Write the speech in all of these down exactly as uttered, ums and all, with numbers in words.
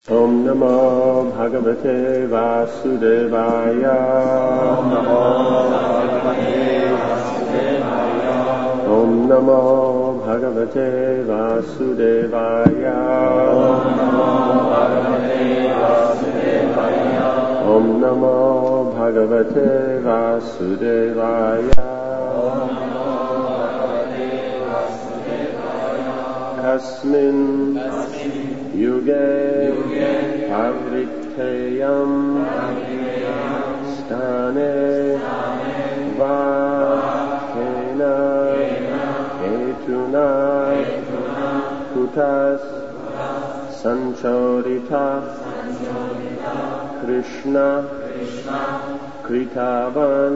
Om Namo Bhagavate Vasudevaya. Om Namo Bhagavate Vasudevaya. Om Namo Bhagavate Vasudevaya. Om Namo Bhagavate Vasudevaya. Om Namo Bhagavate Vasudevaya. Om Namo Bhagavate Vasudevaya. Kasmin Yuge Pavriteyam Stane Vakena Ketuna Kutas Sanchodita Krishna Kritavan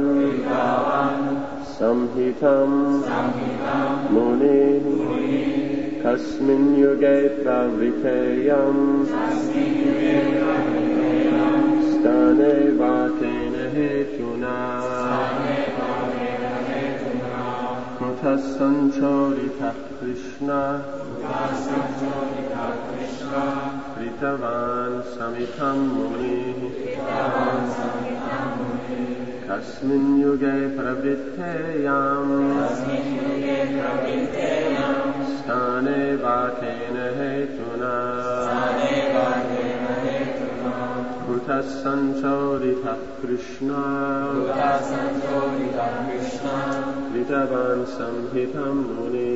Samhitam Muni Kasmin yuge pravriteyam Stane vakena hetuna Kutas sanchodita Krishna Kritavan Samhitam Muni Kasmin yuge pravriteyam Stane vakena hetuna Kutas sanchodita Krishna Kritavan Samhitam Muni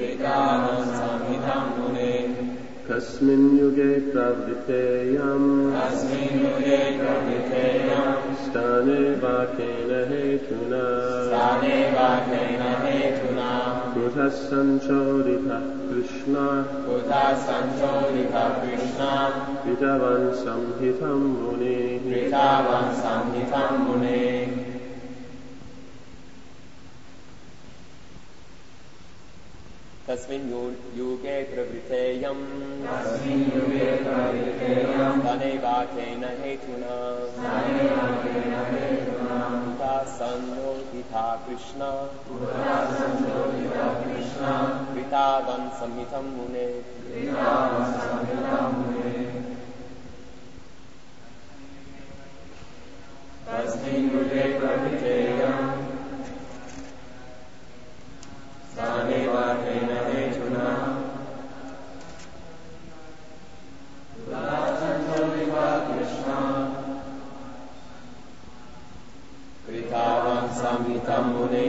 Kasmin yuge pravriteyam Stane vakena hetuna Kutas sanchodita Krishna Kritavan Samhitam Muni Tasmin yuge pravriteyam Stane vakena hetuna Kutas sanchodita Krishna Kritavan Samhitam Muni Tasmin yuge pravriteyam Stane vakena hetuna Kutas sanchodita Krishna Kritavan Samhitam Muni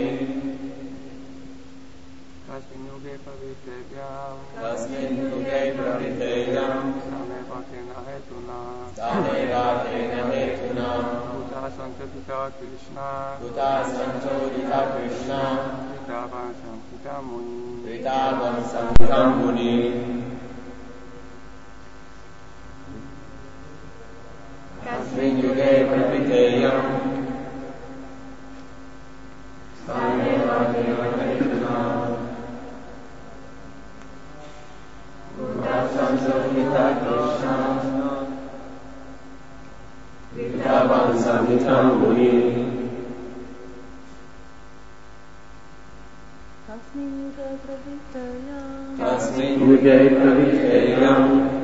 Tasmin yuge pravriteyam Tasmin yuge pravriteyam Stane vakena hetuna Stane vakena hetuna Kutas sanchodita Krishna Kutas sanchodita Krishna Kritavan Samhitam Muni Kritavan Samhitam Muni Tasmin yuge pravriteyam Stane vakena hetuna Kutas sanchodita Krishna Kritavan Samhitam Muni Tasmin yuge pravriteyam Tasmin yuge pravriteyam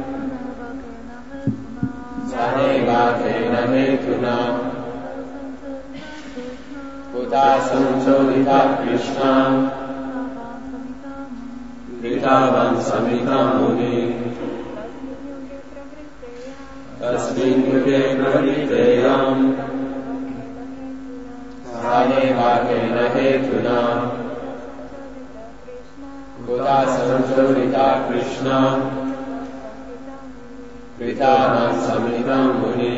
Stane vakena hetuna Kutas sanchodita Krishna Kritavan Samhitam Muni Tasmin yuge pravriteyam Stane vakena hetuna Kutas sanchodita Krishna Kritavan Samhitam Muni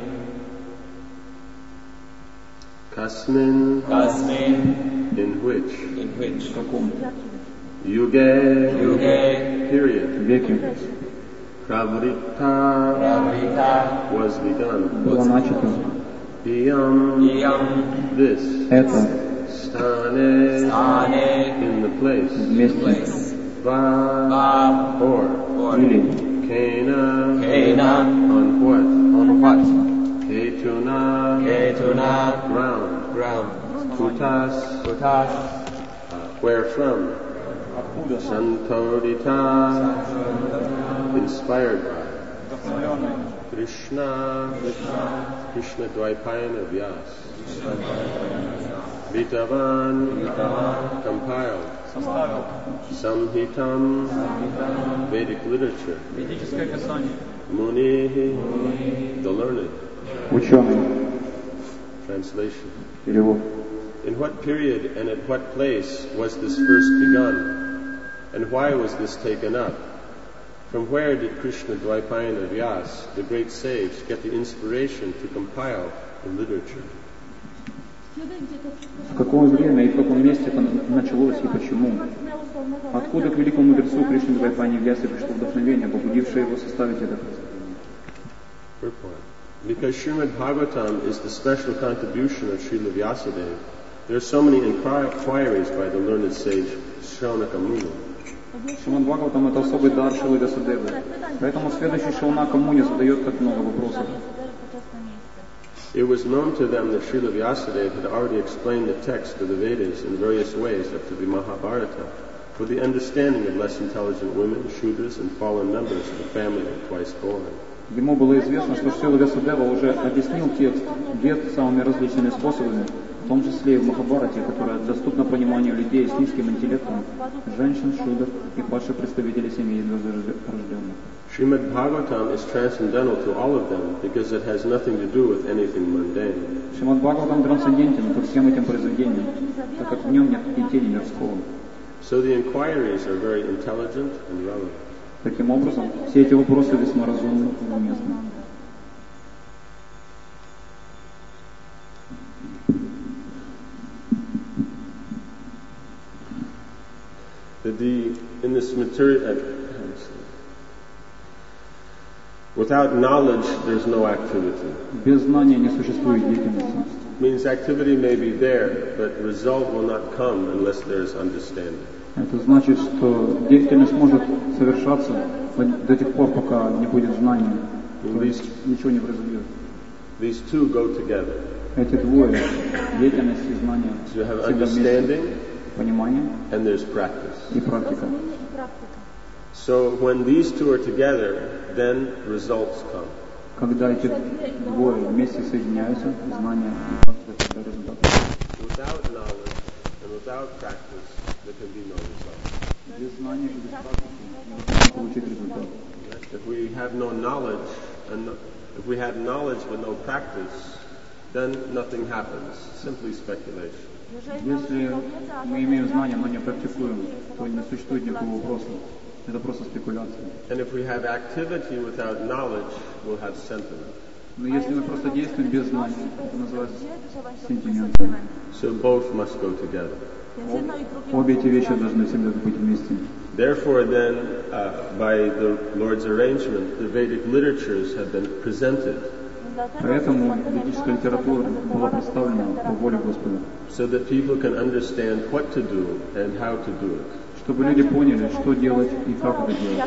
Kasmin Tasmin in which in which Yuge Yuge period Веки Pravrita Pravrita was begun было начато. Iyam Iyam this Это Stane Stane in the place вместе place Va Va or or или Kena Kena on what on what Ketuna Ketuna ground ground Kutas Kutas where from Santodita inspired by Krishna, Krishna Dvaipayana Vyas, Vitavan, compiled, Samhitam, Vedic literature, Muni, the learned. Ученый. Translation. Перевод. In what period and at what place was this first begun? And why was this taken up? From where did Krishna Dvaipayana Vyas, the great sage, get the inspiration to compile the literature? В какое время и в каком месте это началось и почему? Откуда к великому мудрецу Кришне Двайпани Вьясе пришло вдохновение, побудившее его составить это произведение? Purport. Because Srimad Bhagavatam is the special contribution of Srila Vyasadeva, there are so many inquiries by the learned sage Shaunaka Muni. Шримад Бхагаватам — это особый дар Шрилы Вьясадевы. Поэтому следующий Шаунака Муни задает так много вопросов. It was known to them that Srila Vyasadeva had already explained the text of the Vedas in various ways up to the Mahabharata for the understanding of less intelligent women, Shudras, and fallen members of the family of twice born. Ему было известно, что Шрила Вьясадева уже объяснил текст Вед самыми различными способами, в том числе и в Махабхарате, которая доступна пониманию людей с низким интеллектом, женщин, шудр и падших представителей семьи рожденных. Srimad Bhagavatam is transcendental to all of them because it has nothing to do with anything mundane. Шримад Бхагаватам трансцендентен ко всем этим произведениям, так как в нем нет и тени мирского. So the inquiries are very intelligent and relevant. Таким образом, все эти вопросы весьма разумны и уместны. The, in this material, uh, without knowledge, there's no activity. Без знания не существует деятельности. Means activity may be there, but result will not come unless there is understanding. Это значит, что деятельность может совершаться до тех пор, пока не будет знания, то есть ничего не произойдет. These two go together. Эти двое, деятельность и знание, So you have всегда вместе. understanding Понимание and there's practice. и практика. So when these two are together, then results come. Когда эти двое вместе соединяются, знание и практика, тогда результат. Without knowledge and without practice, there can be no result. Без знания и без практики невозможно получить результат. If we have no knowledge and no, if we have knowledge but no practice, then nothing happens. Simply speculation. Если мы имеем знания, но не практикуем, то не существует никакого вопроса. Это просто спекуляция. And if we have activity without knowledge, we'll have sentiment. Но если мы просто действуем без знаний, это называется сентиментом. So both must go together. Обе эти вещи должны всегда быть вместе. Therefore, then, uh, by the Lord's arrangement, the Vedic literatures have been presented, Поэтому ведическая литература была представлена по воле Господа, so that people can understand what to do and how to do it. чтобы люди поняли, что делать и как это делать.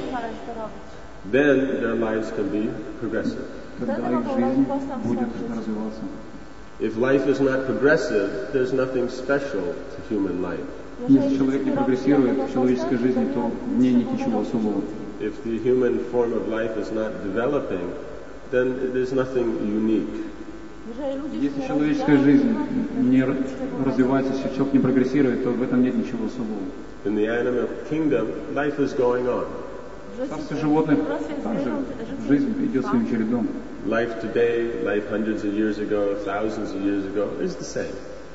Then their lives can be progressive. Тогда их жизнь будет развиваться. If life is not progressive, there's nothing special to human life. Если человек не прогрессирует в человеческой жизни, то в ней нет ничего особого. If the human form of life is not developing, then there's nothing unique. Если человеческая жизнь не развивается, если человек не прогрессирует, то в этом нет ничего особого. In the animal kingdom, life is going on. В царстве животных также жизнь идет своим чередом. Life today, life hundreds of years ago, thousands of years ago, is the same.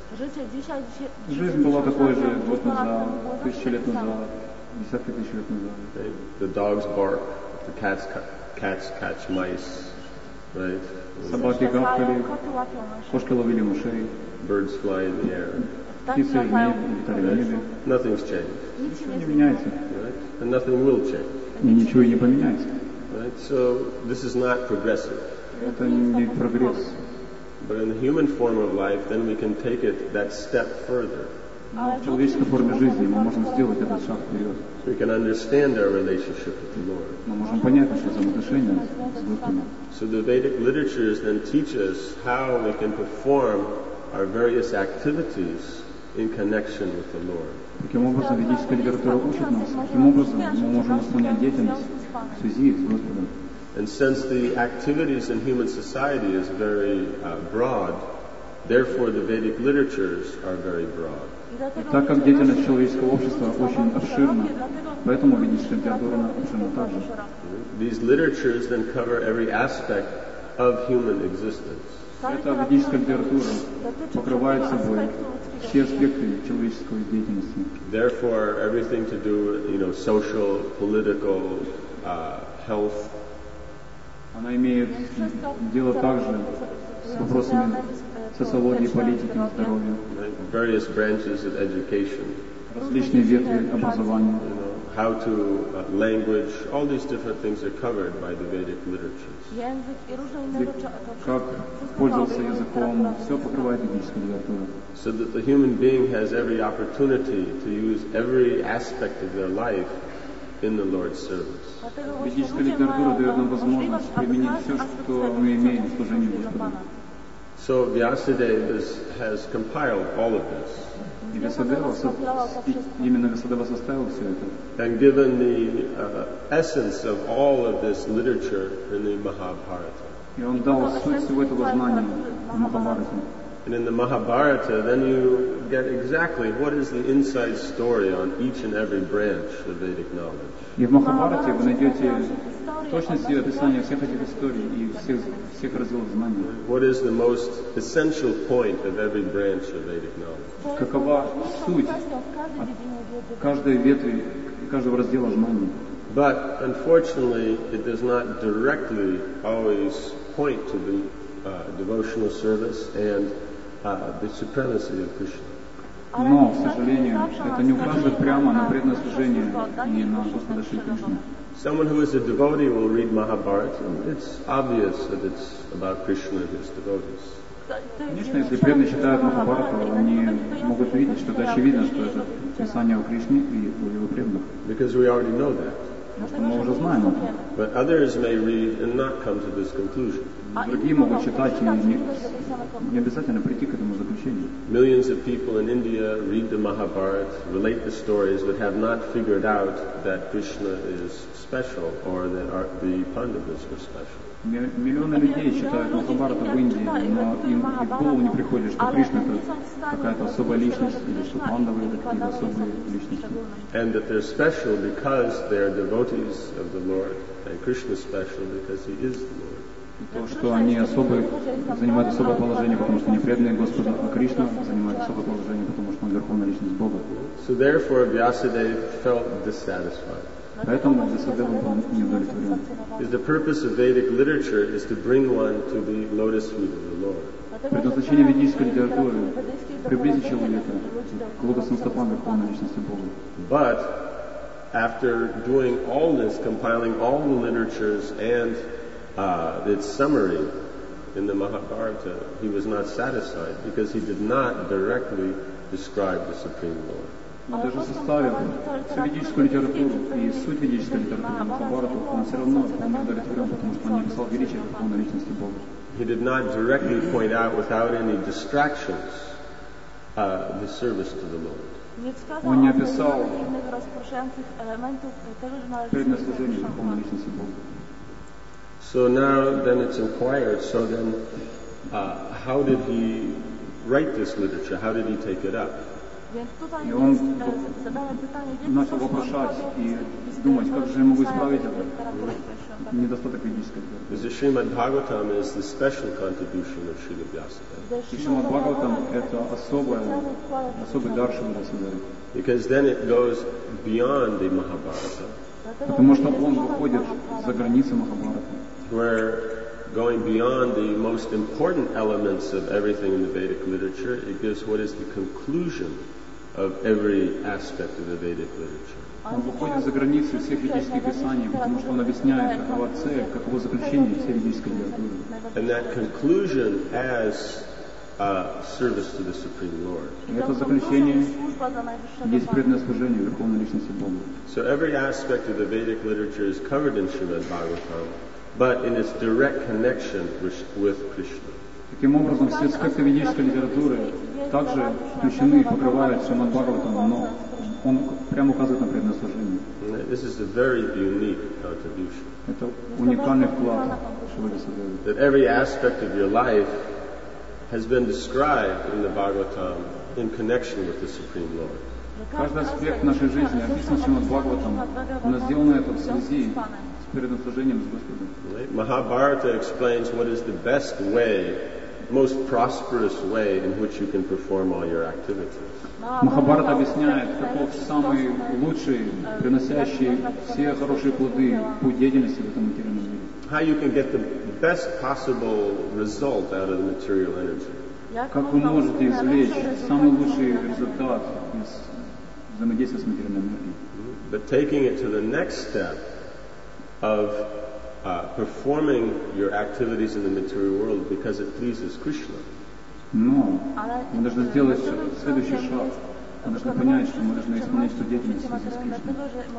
Жизнь была такой же год назад, тысячи лет назад, десятки тысяч лет назад. Right? The dogs bark, the cats, cats catch mice, right? Собаки гавкали, кошки ловили мышей, Birds fly in the air. птицы в небе, летали в небе. Nothing's changed, Ничего не меняется, right? And nothing will change, и ничего и не поменяется. right? So this is not progressive. Это не прогресс. But in the human form of life, then we can take it that step further. Но в человеческой форме жизни мы можем сделать этот шаг вперед. So we can understand our relationship with the Lord. Мы можем понять наши взаимоотношения с Господом. So the Vedic literatures then teach us how we can perform our various activities in connection with the Lord. Таким образом, ведическая литература учит нас, каким образом мы можем исполнять деятельность в связи с Господом. And since the activities in human society is very uh, broad, therefore the Vedic literatures are very broad. И так как деятельность человеческого общества очень обширна, поэтому ведическая литература обширна также. These literatures then cover every aspect of human existence. Эта ведическая литература покрывает собой все аспекты человеческой деятельности. Therefore, everything to do with, you know, social, political, uh, health. Она имеет дело также с вопросами социологии, политики, здоровья. Various branches of education. Различные ветви образования. You know, how to uh, language, all these different things are covered by the Vedic literatures. Как пользоваться языком, все покрывает ведическая литература. So that the human being has every opportunity to use every aspect of their life in the Lord's service. Ведическая литература дает нам возможность применить все, что мы имеем в служении Господу. So Vyasadeva has compiled all of this. И Вясадева, именно Вясадева составил все это. And given the uh, essence of all of this literature in the Mahabharata. И он дал суть всего этого знания в Махабхарате. And in the Mahabharata, then you get exactly what is the inside story on each and every branch of Vedic knowledge. И в Махабхарате вы найдете точности описания всех этих историй и всех, всех разделов знаний. What is the most essential point of every branch of Vedic knowledge? Какова суть каждой ветви, каждого раздела знаний? But unfortunately, it does not directly always point to the uh, devotional service and uh, the supremacy of Krishna. Но, к сожалению, это не указывает прямо на преданное служение и на Господа Шри Кришну. Someone who is a devotee will read Mahabharata, and it's obvious that it's about Krishna and his devotees. Конечно, если преданные читают Махабхарату, они могут видеть, что это очевидно, что это писание о Кришне и о его преданных. Because we already know that. Потому что мы уже знаем это. But others may read and not come to this conclusion. Другие могут читать и не, не обязательно прийти к этому заключению. Millions of people in India read the Mahabharata, relate the stories, but have not figured out that Krishna is special or that our, the Pandavas were special. Миллионы людей читают Махабхарату в Индии, но им и в голову не приходит, что Кришна это какая-то особая личность, или что Пандавы это какие-то особые личности. And that they're special because they're devotees of the Lord, and Krishna is special because he is the Lord. То, что они особые, занимают особое положение, потому что они преданные Господу, а Кришна занимает особое положение, потому что он верховная личность Бога. So therefore Vyasadeva felt dissatisfied. Поэтому Вясадева был неудовлетворен. Because the purpose of Vedic literature is to bring one to the lotus feet of the Lord. Предназначение ведической литературы — приблизить человека к лотосным стопам верховной личности Бога. But after doing all this, compiling all the literatures and uh, its summary in the Mahabharata, he was not satisfied because he did not directly describe the Supreme Lord. Даже составив всю ведическую литературу и суть ведической литературы Махабхарату, он все равно не удовлетворен, потому что он не писал величие верховной личности Бога. He did not directly point out without any distractions uh, the service to the Lord. Он не описал преданное служение верховной личности Бога. So now then it's inquired, so then uh, how did he write this literature? How did he take it up? И он начал вопрошать и думать, как же я могу исправить это недостаток ведической литературы. Because the Srimad Bhagavatam is the special contribution of Srila Vyasadeva. И Шримад Бхагаватам — это особое, особый дар Шримад Вясадевы. Because then it goes beyond the Mahabharata. Потому что он выходит за границы Махабхараты. Where going beyond the most important elements of everything in the Vedic literature, it gives what is the conclusion of every aspect of the Vedic literature. Он выходит за границы всех ведических писаний, потому что он объясняет, какова цель, каково заключение всей ведической литературы. And that conclusion as uh, service to the Supreme Lord. И это заключение есть преданное служение верховной личности Бога. So every aspect of the Vedic literature is covered in Srimad Bhagavatam, but in its direct connection with, with Krishna. Таким образом, все аспекты ведической литературы также включены и покрывают Шримад Бхагаватам, но он прямо указывает на преданное служение. This is a very unique contribution. Это уникальный вклад Шрила Вьясадевы. That every aspect of your life has been described in the Bhagavatam in connection with the Supreme Lord. Каждый аспект нашей жизни описан Шримад Бхагаватам, но сделано это в связи с преданным служением с Господом. Right? Mahabharata explains what is the best way, most prosperous way in which you can perform all your activities. Махабхарата объясняет, каков самый лучший, приносящий все хорошие плоды путь деятельности в этом материальном мире. How you can get the best possible result out of the material energy. Как вы можете извлечь самый лучший результат из взаимодействия с материальной энергией. But taking it to the next step of uh, performing your activities in the material world because it pleases Krishna. Но мы должны сделать следующий шаг. Мы должны понять, что мы должны исполнять эту деятельность в связи с Кришной.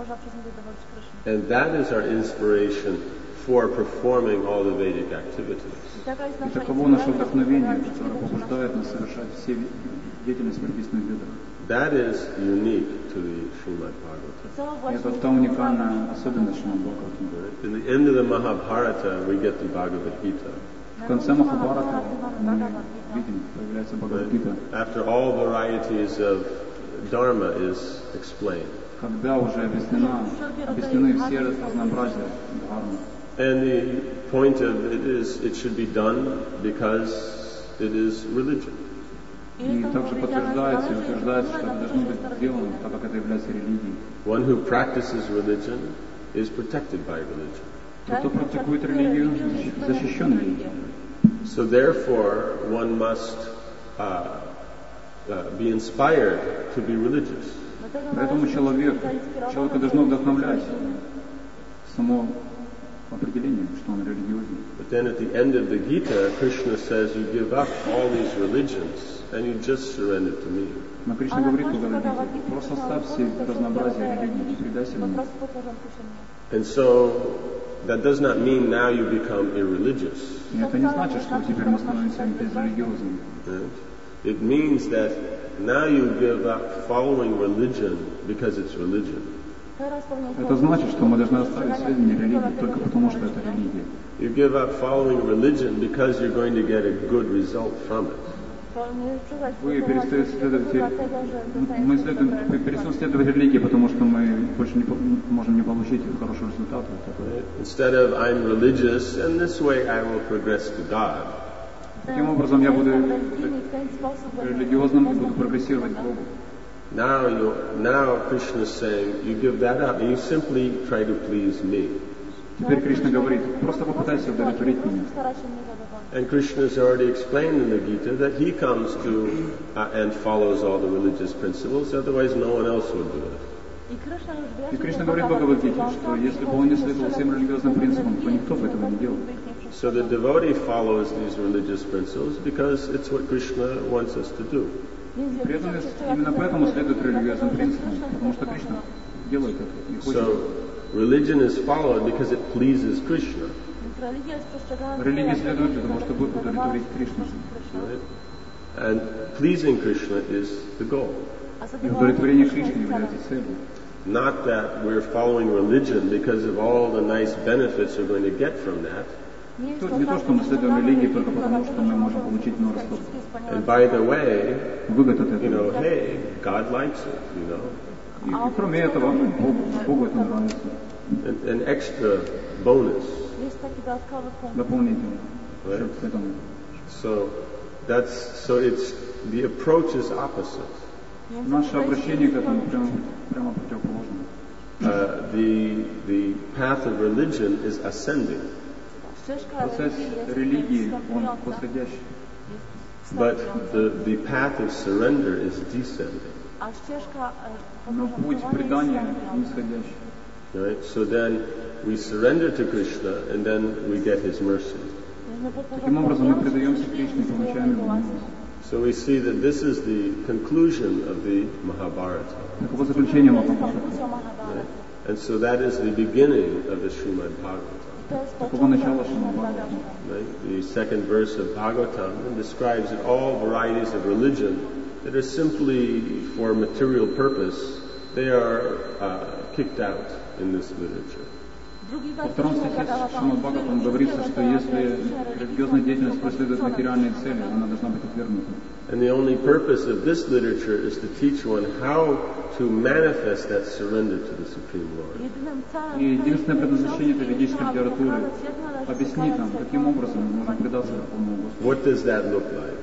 And that is our inspiration for performing all the Vedic activities. И таково наше вдохновение, которое побуждает нас совершать все деятельность, прописанную в Ведах. That is unique to the Srimad Bhagavatam. Это та уникальная особенность Шримад Бхагаватам. In the end of the Mahabharata, we get the Bhagavad Gita. В конце Махабхарата мы видим, появляется Бхагавад-гита. After all varieties of Dharma is explained. Когда уже объяснена, объяснены все разнообразия Дхармы. And the point of it is, it should be done because it is religion. И также подтверждается и утверждается, что это должно быть сделано, так как это является религией. One who practices religion is protected by religion. Тот, кто практикует религию, защищен религией. So therefore, one must uh, uh, be inspired to be religious. Поэтому человек, человека должно вдохновлять само определение, что он религиозен. But then at the end of the Gita, Krishna says, you give up all these religions and you just surrender to me. Но Кришна говорит в Бхагавад-гите, просто оставь все разнообразие религий и предайся мне. And so that does not mean now you become irreligious. И это не значит, что теперь мы становимся безрелигиозными. Right? It means that now you give up following religion because it's religion. Это значит, что мы должны оставить следование религии только потому, что это религия. You give up following religion because you're going to get a good result from it. Вы перестаете следовать, мы следуем, перестаем следовать религии, потому что мы больше не можем не получить хорошего результата. Instead of I'm religious and this way I will progress to God. Таким образом я буду религиозным и буду прогрессировать к Богу. Now you, now Krishna is saying you give that up and you simply try to please me. Теперь Кришна говорит, просто попытайся удовлетворить меня. And Krishna has already explained in the Gita that he comes to uh, and follows all the religious principles, otherwise no one else would do it. И Кришна говорит в Бхагавад-гите, что если бы он не следовал всем религиозным принципам, то никто бы этого не делал. So the devotee follows these religious principles because it's what Krishna wants us to do. Преданность именно поэтому следует религиозным принципам, потому что Кришна делает это и хочет. So religion is followed because it pleases Krishna. Религия следует для того, чтобы удовлетворить Кришну. Right? And pleasing Krishna is the goal. И удовлетворение Кришны является целью. Not that we're following religion because of all the nice benefits we're going to get from that. Не то, что мы следуем религии только потому, что мы можем получить множество And by the way, выгод от you know, этого. hey, God likes it, you know. И, и кроме этого, Богу, Богу это нравится. An, an extra bonus. Дополнительно. Right? К этому. So that's so it's the approach is opposite. Наше обращение к этому прямо, прямо противоположно. Uh, the the path of religion is ascending. Процесс религии, он восходящий. But the, the path of surrender is descending. Но путь предания нисходящий. Right? So then we surrender to Krishna and then we get his mercy. Таким образом мы предаемся Кришне и получаем его милость. So we see that this is the conclusion of the Mahabharata. Таково заключение Махабхарата. Right? And so that is the beginning of the Srimad Bhagavatam. Таково начало Шримад Бхагаватам. Right? The second verse of Bhagavatam describes that all varieties of religion that are simply for material purpose they are uh, kicked out in this literature. Во втором стихе Шримад Бхагаватам говорится, что если религиозная деятельность преследует материальные цели, она должна быть отвергнута. And the only purpose of this literature is to teach one how to manifest that surrender to the Supreme Lord. И единственное предназначение этой ведической литературы — объяснить нам, каким образом мы можем предаться Верховному Господу. What does that look like?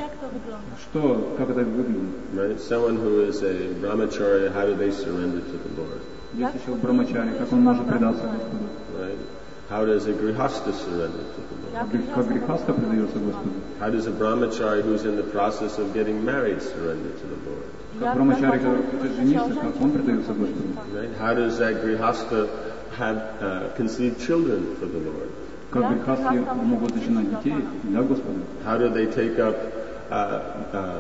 Что, как это выглядит? Right? Someone who is a brahmacharya, how do they surrender to the Lord? Если человек брамачари, как он может предаться Господу? Right? How does a grihasta surrender to the Lord? Как грехаста предается Господу? How does a brahmachari who's in the process of getting married surrender to the Lord? Как брамачари, который хочет жениться, как он предается Господу? Right? How does that grihasta have uh, conceived children for the Lord? Как грехасты могут начинать детей для Господа? How do they take up uh, uh,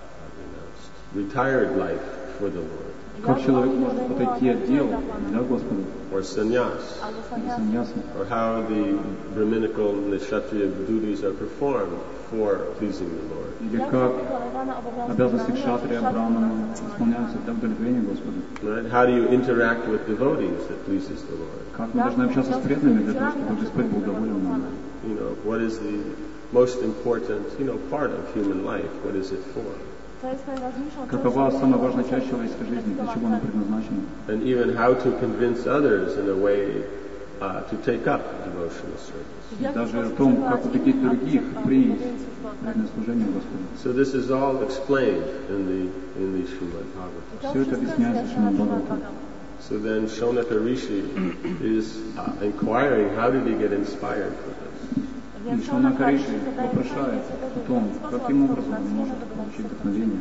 retired life for the Lord? Как человек может отойти от дел для Господа? Or sannyas? Или саньяса? Or how the brahminical and the kshatriya duties are performed for pleasing the Lord? Или как обязанности кшатрия, брамана исполняются для удовлетворения Господа? Right? How do you interact with devotees that pleases the Lord? Как мы должны общаться с преданными для того, чтобы Господь был доволен нами? You know, what is the most important, you know, part of human life? What is it for? Какова самая важная часть человеческой жизни, для чего она предназначена? And even how to convince others in a way uh, to take up devotional service. И даже о том, как убедить других принять преданное служение Господу. So this is all explained in the in the Srimad Bhagavatam. Все это объясняется в Шримад Бхагаватам. So then Shonaka Rishi is uh, inquiring how did he get inspired for this. И Шонака Риши вопрошает о том, каким образом он может получить вдохновение.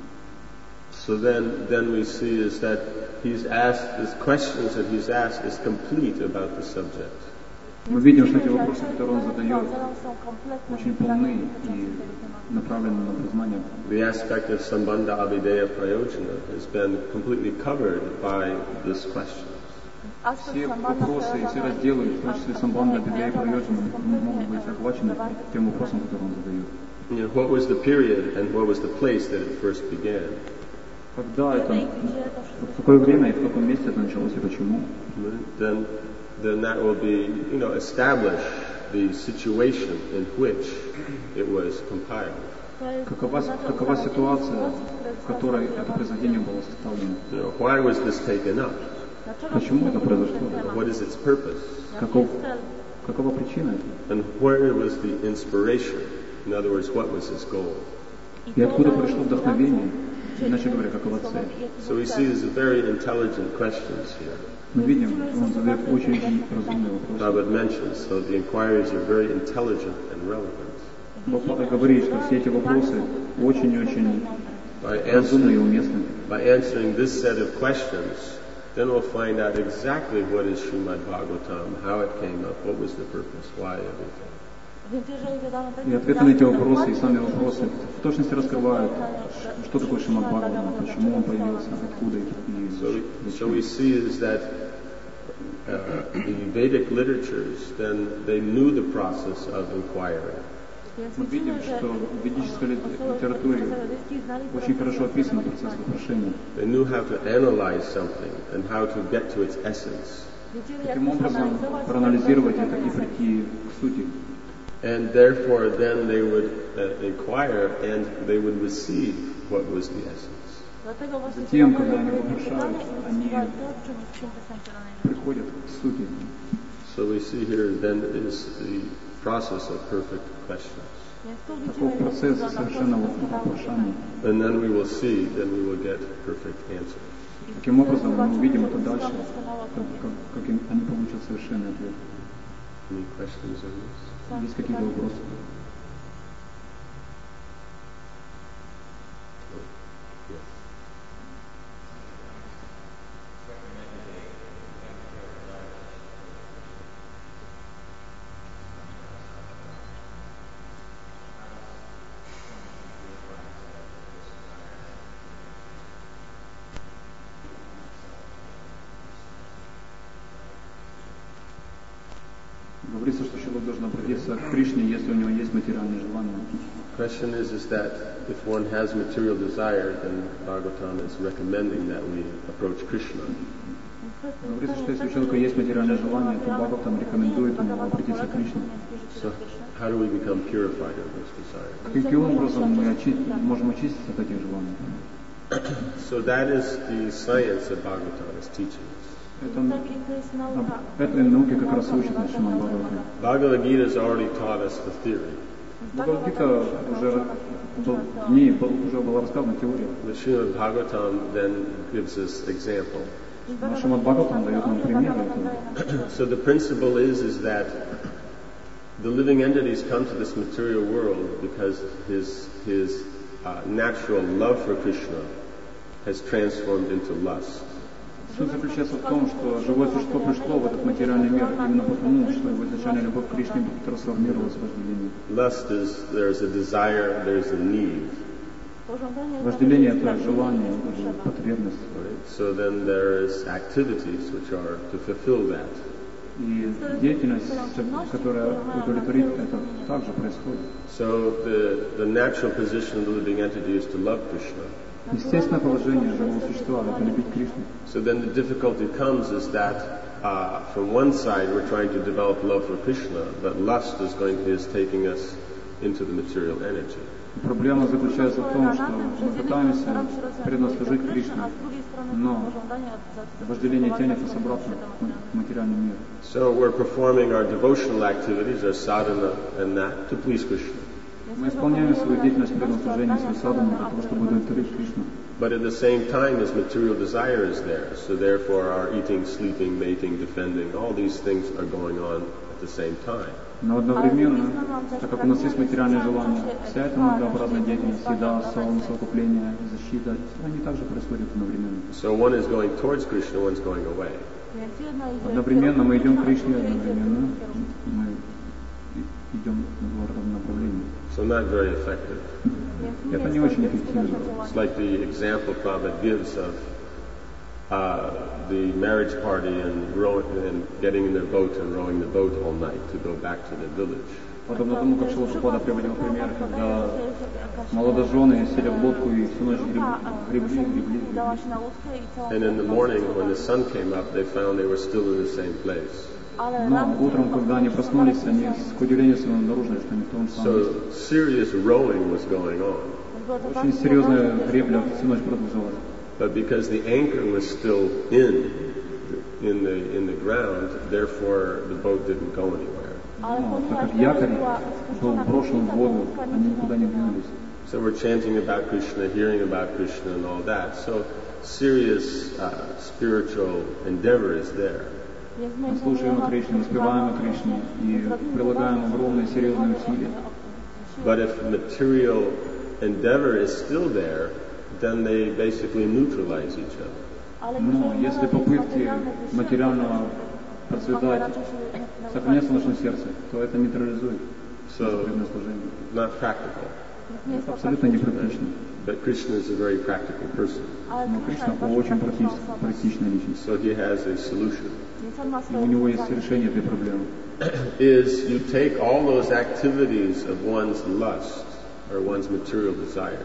So then, then we see is that he's asked, his questions that he's asked is complete about the subject. Мы видим, что эти вопросы, которые он задает, очень полны и направлены на познание. The aspect of Sambandha Abhideya Prayojana has been completely covered by this question. Все вопросы и все разделы, в том числе Самбанда, Абидея и Прайоджана, могут быть охвачены тем вопросом, который он задает. You know, what was the period and what was the place that it first began? Когда это, в какое время и в каком месте это началось и почему? Then, then that will be, you know, establish the situation in which it was compiled. Какова, какова ситуация, в которой это произведение было составлено? You know, why was this taken up? Почему это произошло? What is its purpose? Каков, какова причина? And where was the inspiration? In other words, what was its goal? И откуда пришло вдохновение? Иначе говоря, какова цель? So we see these very intelligent questions here. Мы видим, что он задает очень разумные вопросы. Prabhupada mentions, so the inquiries are very intelligent and relevant. Прабхупада говорит, что все эти вопросы очень-очень разумные и уместны. By answering this set of questions, then we'll find out exactly what is Srimad Bhagavatam, how it came up, what was the purpose, why everything. И ответы на эти вопросы и сами вопросы в точности раскрывают, что такое Шримад Бхагаватам, почему он появился, откуда и so, so we see is that uh, the Vedic literatures, then they knew the process of inquiry. Мы видим, что в ведической литературе очень хорошо описан процесс вопрошения. They knew how to analyze something and how to get to its essence. Таким образом, проанализировать это и прийти к сути. And therefore, then they would uh, inquire and they would receive what was the essence. Затем, когда они вопрошают, они приходят к сути. So we see here then is the process of perfect questions. Таков процесс совершенного вопрошания. And then we will see, then we will get perfect answers. Таким образом, мы увидим это дальше, как, как, как они получат совершенный ответ. Any questions on this? Есть какие-то вопросы? Говорится, что человек должен обратиться к Кришне, если у него есть материальные желания. Question is, is that if one has material desire, then Bhagavatam is recommending that we approach Krishna. Говорится, что если у человека есть материальное желание, то Бхагаватам рекомендует ему обратиться к Кришне. So how do we become purified of those desires? Каким образом мы очи- можем очиститься от этих желаний? So that is the science that Bhagavatam is teaching us. Это, об этой науке как раз учит нас Шримад Бхагаватам. Bhagavad Gita has already taught us the theory. Бхагавад-гита уже, был, в ней был, уже была рассказана теория. The Srimad Bhagavatam then gives us example. Но Шримад Бхагаватам дает нам примеры этого. So the principle is, is that the living entities come to this material world because his, his uh, natural love for Krishna has transformed into lust. Суть заключается в том, что живое существо пришло в этот материальный мир именно потому, что его изначальная любовь к Кришне трансформировалась в вожделение. Lust is, there's a desire, there's a need. Вожделение – это желание, это потребность. Right? So then there's activities which are to fulfill that. И деятельность, которая удовлетворит это, также происходит. So the, the natural position of the living entity is to love Krishna. Естественное положение живого существа – это любить Кришну. So then the difficulty comes is that uh, from one side we're trying to develop love for Krishna, but lust is going is taking us into the material energy. Проблема заключается в том, что мы пытаемся преданно служить Кришне, но вожделение тянет нас обратно к материальному миру. So we're performing our devotional activities, our sadhana and that, to please Krishna. Мы исполняем свою деятельность преданного служения, свою садхану для того, чтобы удовлетворить Кришну. But at the same time, his material desire is there. So therefore, our eating, sleeping, mating, defending, all these things are going on at the same time. Но одновременно, так как у нас есть материальное желание, вся эта многообразная деятельность, еда, сон, совокупление, защита, они также происходят одновременно. So one is going towards Krishna, one's going away. Одновременно мы идем к Кришне, одновременно мы идем в этом направлении. So not very effective. Это не очень эффективно. It's like the example Prabhupada gives of uh, the marriage party and, rowing, and getting in their boat and rowing the boat all night to go back to their village. Подобно тому, как Шрила Прабхупада приводил пример, когда молодожены сели в лодку и всю ночь гребли, гребли, гребли. And in the morning, when the sun came up, they found they were still in the same place. Но утром, когда они проснулись, они к удивлению своему обнаружили, что они в том самом месте. So serious rowing was going on. Очень серьезная гребля всю ночь продолжалась. But because the anchor was still in in the in the ground, therefore the boat didn't go anywhere. Но так как якорь был брошен в воду, они никуда не двинулись. So we're chanting about Krishna, hearing about Krishna, and all that. So serious uh, spiritual endeavor is there. Мы слушаем о Кришне, воспеваем о Кришне и прилагаем огромные серьезные усилия. But if material endeavor is still there, then they basically neutralize each other. Но если попытки материального процветать сохраняются в нашем сердце, то это нейтрализует So, преданное служение. not practical. Это абсолютно непрактично. But Krishna is a very practical person. Но Кришна очень практич- практичная личность. So he has a solution. И у него есть решение этой проблемы. Is you take all those activities of one's lust or one's material desire,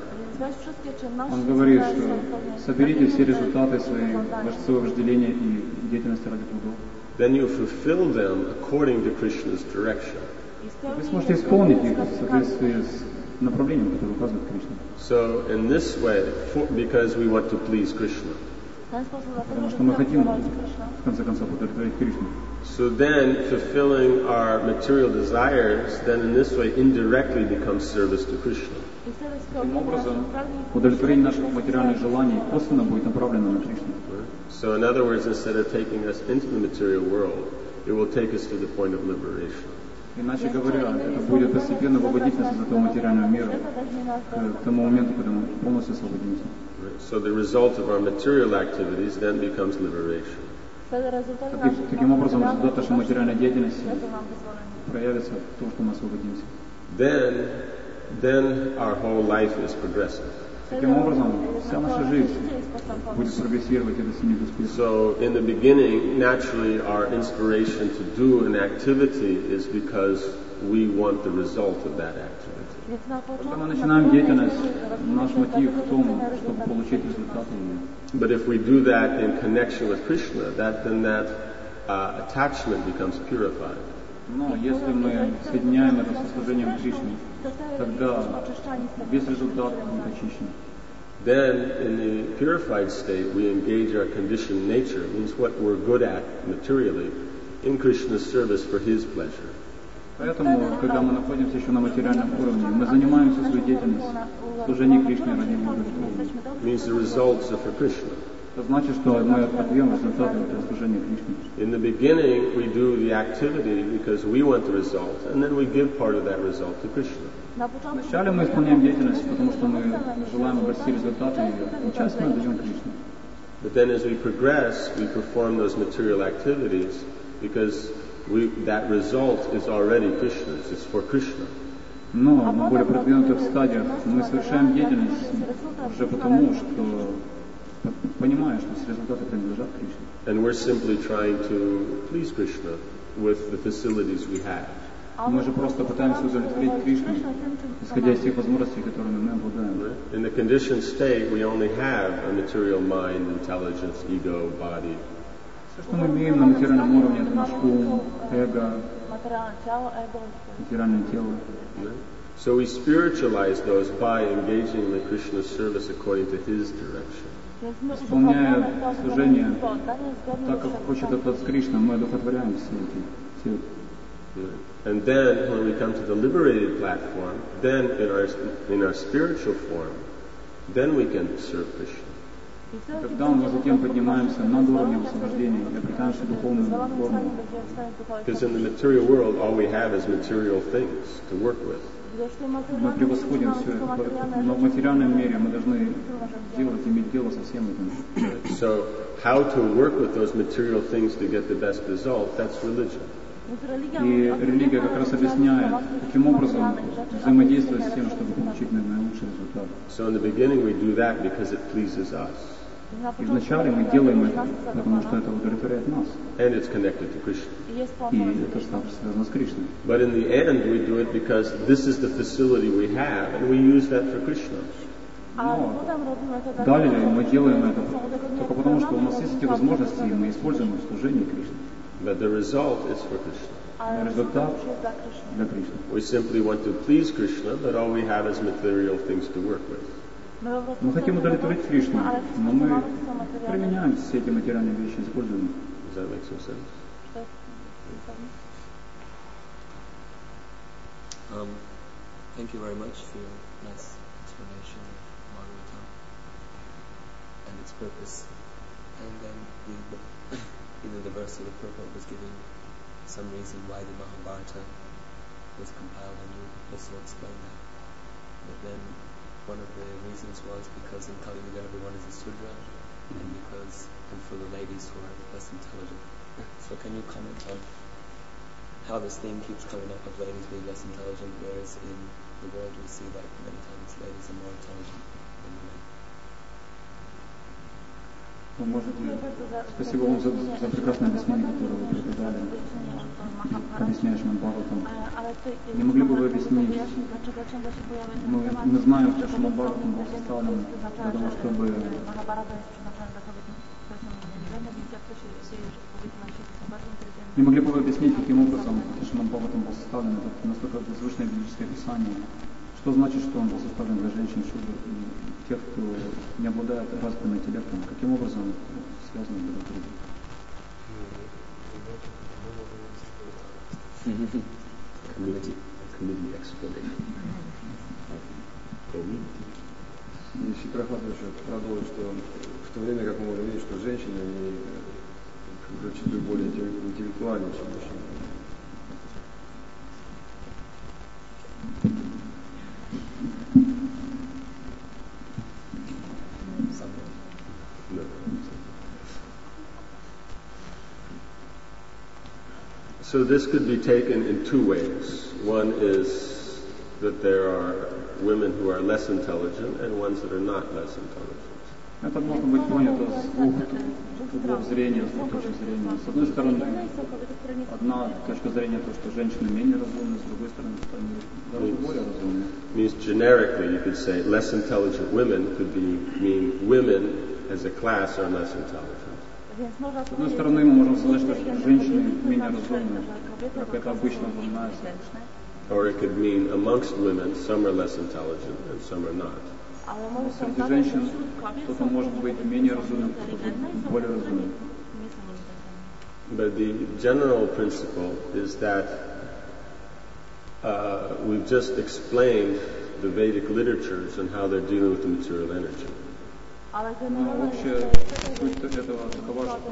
Он говорит, что соберите все результаты своей, своего вожделения и деятельности ради трудов. then you fulfill them according to Krishna's direction. Вы сможете исполнить их в соответствии с направлением, которое указывает Кришна. So in this way, for, because we want to please Krishna, Потому что мы хотим, в конце концов, удовлетворить Кришну. so then fulfilling our material desires, then in this way indirectly becomes service to Krishna. Таким образом, удовлетворение наших материальных желаний косвенно будет направлено на Кришну. So in other words, instead of taking us into the material world, it will take us to the point of liberation. Иначе говоря, это будет постепенно выводить нас из этого материального мира к тому моменту, когда мы полностью освободимся. So the result of our material activities then becomes liberation. Таким, таким образом, результат нашей материальной деятельности проявится в том, что мы освободимся. Then, then our whole life is progressive. Таким образом, вся наша жизнь будет прогрессировать и достигнет успеха. So in the beginning, naturally, our inspiration to do an activity is because we want the result of that activity. Когда мы начинаем деятельность, наш мотив в том, чтобы получить результаты. But if we do that in connection with Krishna, that then that uh, attachment becomes purified. Но если мы соединяем это со служением Кришне, тогда весь результат будет очищен. Then, in the purified state, we engage our conditioned nature, means what we're good at materially, in Krishna's service for His pleasure. Поэтому, когда мы находимся еще на материальном уровне, мы занимаемся своей деятельностью, служение Кришне ради Его удовлетворения. Means the results are for Krishna. Это значит, что мы отдаем результаты для служения Кришне. In the beginning, we do the activity because we want the result, and then we give part of that result to Krishna. Вначале мы исполняем деятельность, потому что мы желаем обрести результаты, и часть мы отдаем Кришне. But then as we progress, we perform those material activities because we, that result is already Krishna's, it's for Krishna. Но на более продвинутых стадиях мы совершаем деятельность уже потому, что понимая, что результаты принадлежат Кришне. And we're simply trying to please Krishna with the facilities we have. Мы же просто пытаемся удовлетворить Кришну, исходя из тех возможностей, которыми мы обладаем. In the conditioned state, we only have a material mind, intelligence, ego, body. Все, что мы имеем на материальном уровне, это наш ум, эго, материальное тело. So we spiritualize those by engaging in the Krishna service according to His direction. Исполняя служение так, как хочет Отец Кришна, мы одухотворяем все эти все. And then, when we come to the liberated platform, then in our in our spiritual form, then we can serve Krishna. Когда мы затем поднимаемся над уровнем освобождения и обретаемся духовную форму. Because in the material world, all we have is material things to work with. Мы превосходим все это, но в материальном мире мы должны делать, иметь дело со всем этим. So, how to work with those material things to get the best result, that's religion. И религия как раз объясняет, каким образом взаимодействовать с тем, чтобы получить наилучший результат. So in the beginning we do that because it pleases us. И вначале мы делаем это, потому что это удовлетворяет нас. And it's connected to Krishna. И это также связано с Кришной. But in the end we do it because this is the facility we have and we use that for Krishna. Но далее мы делаем это только потому, что у нас есть эти возможности, и мы используем их в служении Кришне. But the result is for Krishna. Результат для Кришны. We simply want to please Krishna, but all we have is material things to work with. Мы хотим удовлетворить Кришну, но мы применяем все эти материальные вещи, используем их. Does that make some sense? Um, thank you very much for your nice explanation of Bhagavatam and its purpose. And then the, either the verse or the purport was giving some reason why the Mahabharata was compiled, and you also explained that. But then one of the reasons was because in Kali Yuga everyone is a Sudra, mm-hmm. and because and for the ladies who are less intelligent. So can you comment on how this theme keeps coming up of ladies being less intelligent, whereas in the world we see that many times ladies are more intelligent than men? Вы можете... Спасибо вам за, за прекрасное объяснение, которое вы преподали, объясняя Шримад Бхагаватам. Не могли бы вы объяснить, мы, мы знаем, что Шримад Бхагаватам был составлен для того, чтобы не могли бы вы объяснить, каким образом Шримад Бхагаватам был составлен, это настолько возвышенное ведическое писание. Что значит, что он был составлен для женщин, шудр, тех, кто не обладает развитым интеллектом? Каким образом связаны друг с другом? Committee, committee explanation. И Шикрахат еще продолжил, что в то время, как мы можем видеть, что женщины, они зачастую более интеллектуальны, чем мужчины. So this could be taken in two ways. One is that there are women who are less intelligent and ones that are not less intelligent. Это можно быть понято с двух углов зрения, с двух точек зрения. С одной стороны, одна точка зрения то, что женщины менее разумны, с другой стороны, они даже более разумны. Means generically, you could say less intelligent women could be mean women as a class are less intelligent. С одной стороны, мы можем сказать, что женщины менее разумны, как это обычно упоминается. Or it could mean amongst women, some are less intelligent and some are not. Среди женщин кто-то может быть менее разумным, кто-то более разумным. But the general principle is that uh, we've just explained the Vedic literatures and how they're dealing with the material energy. Но общая суть этого такова, что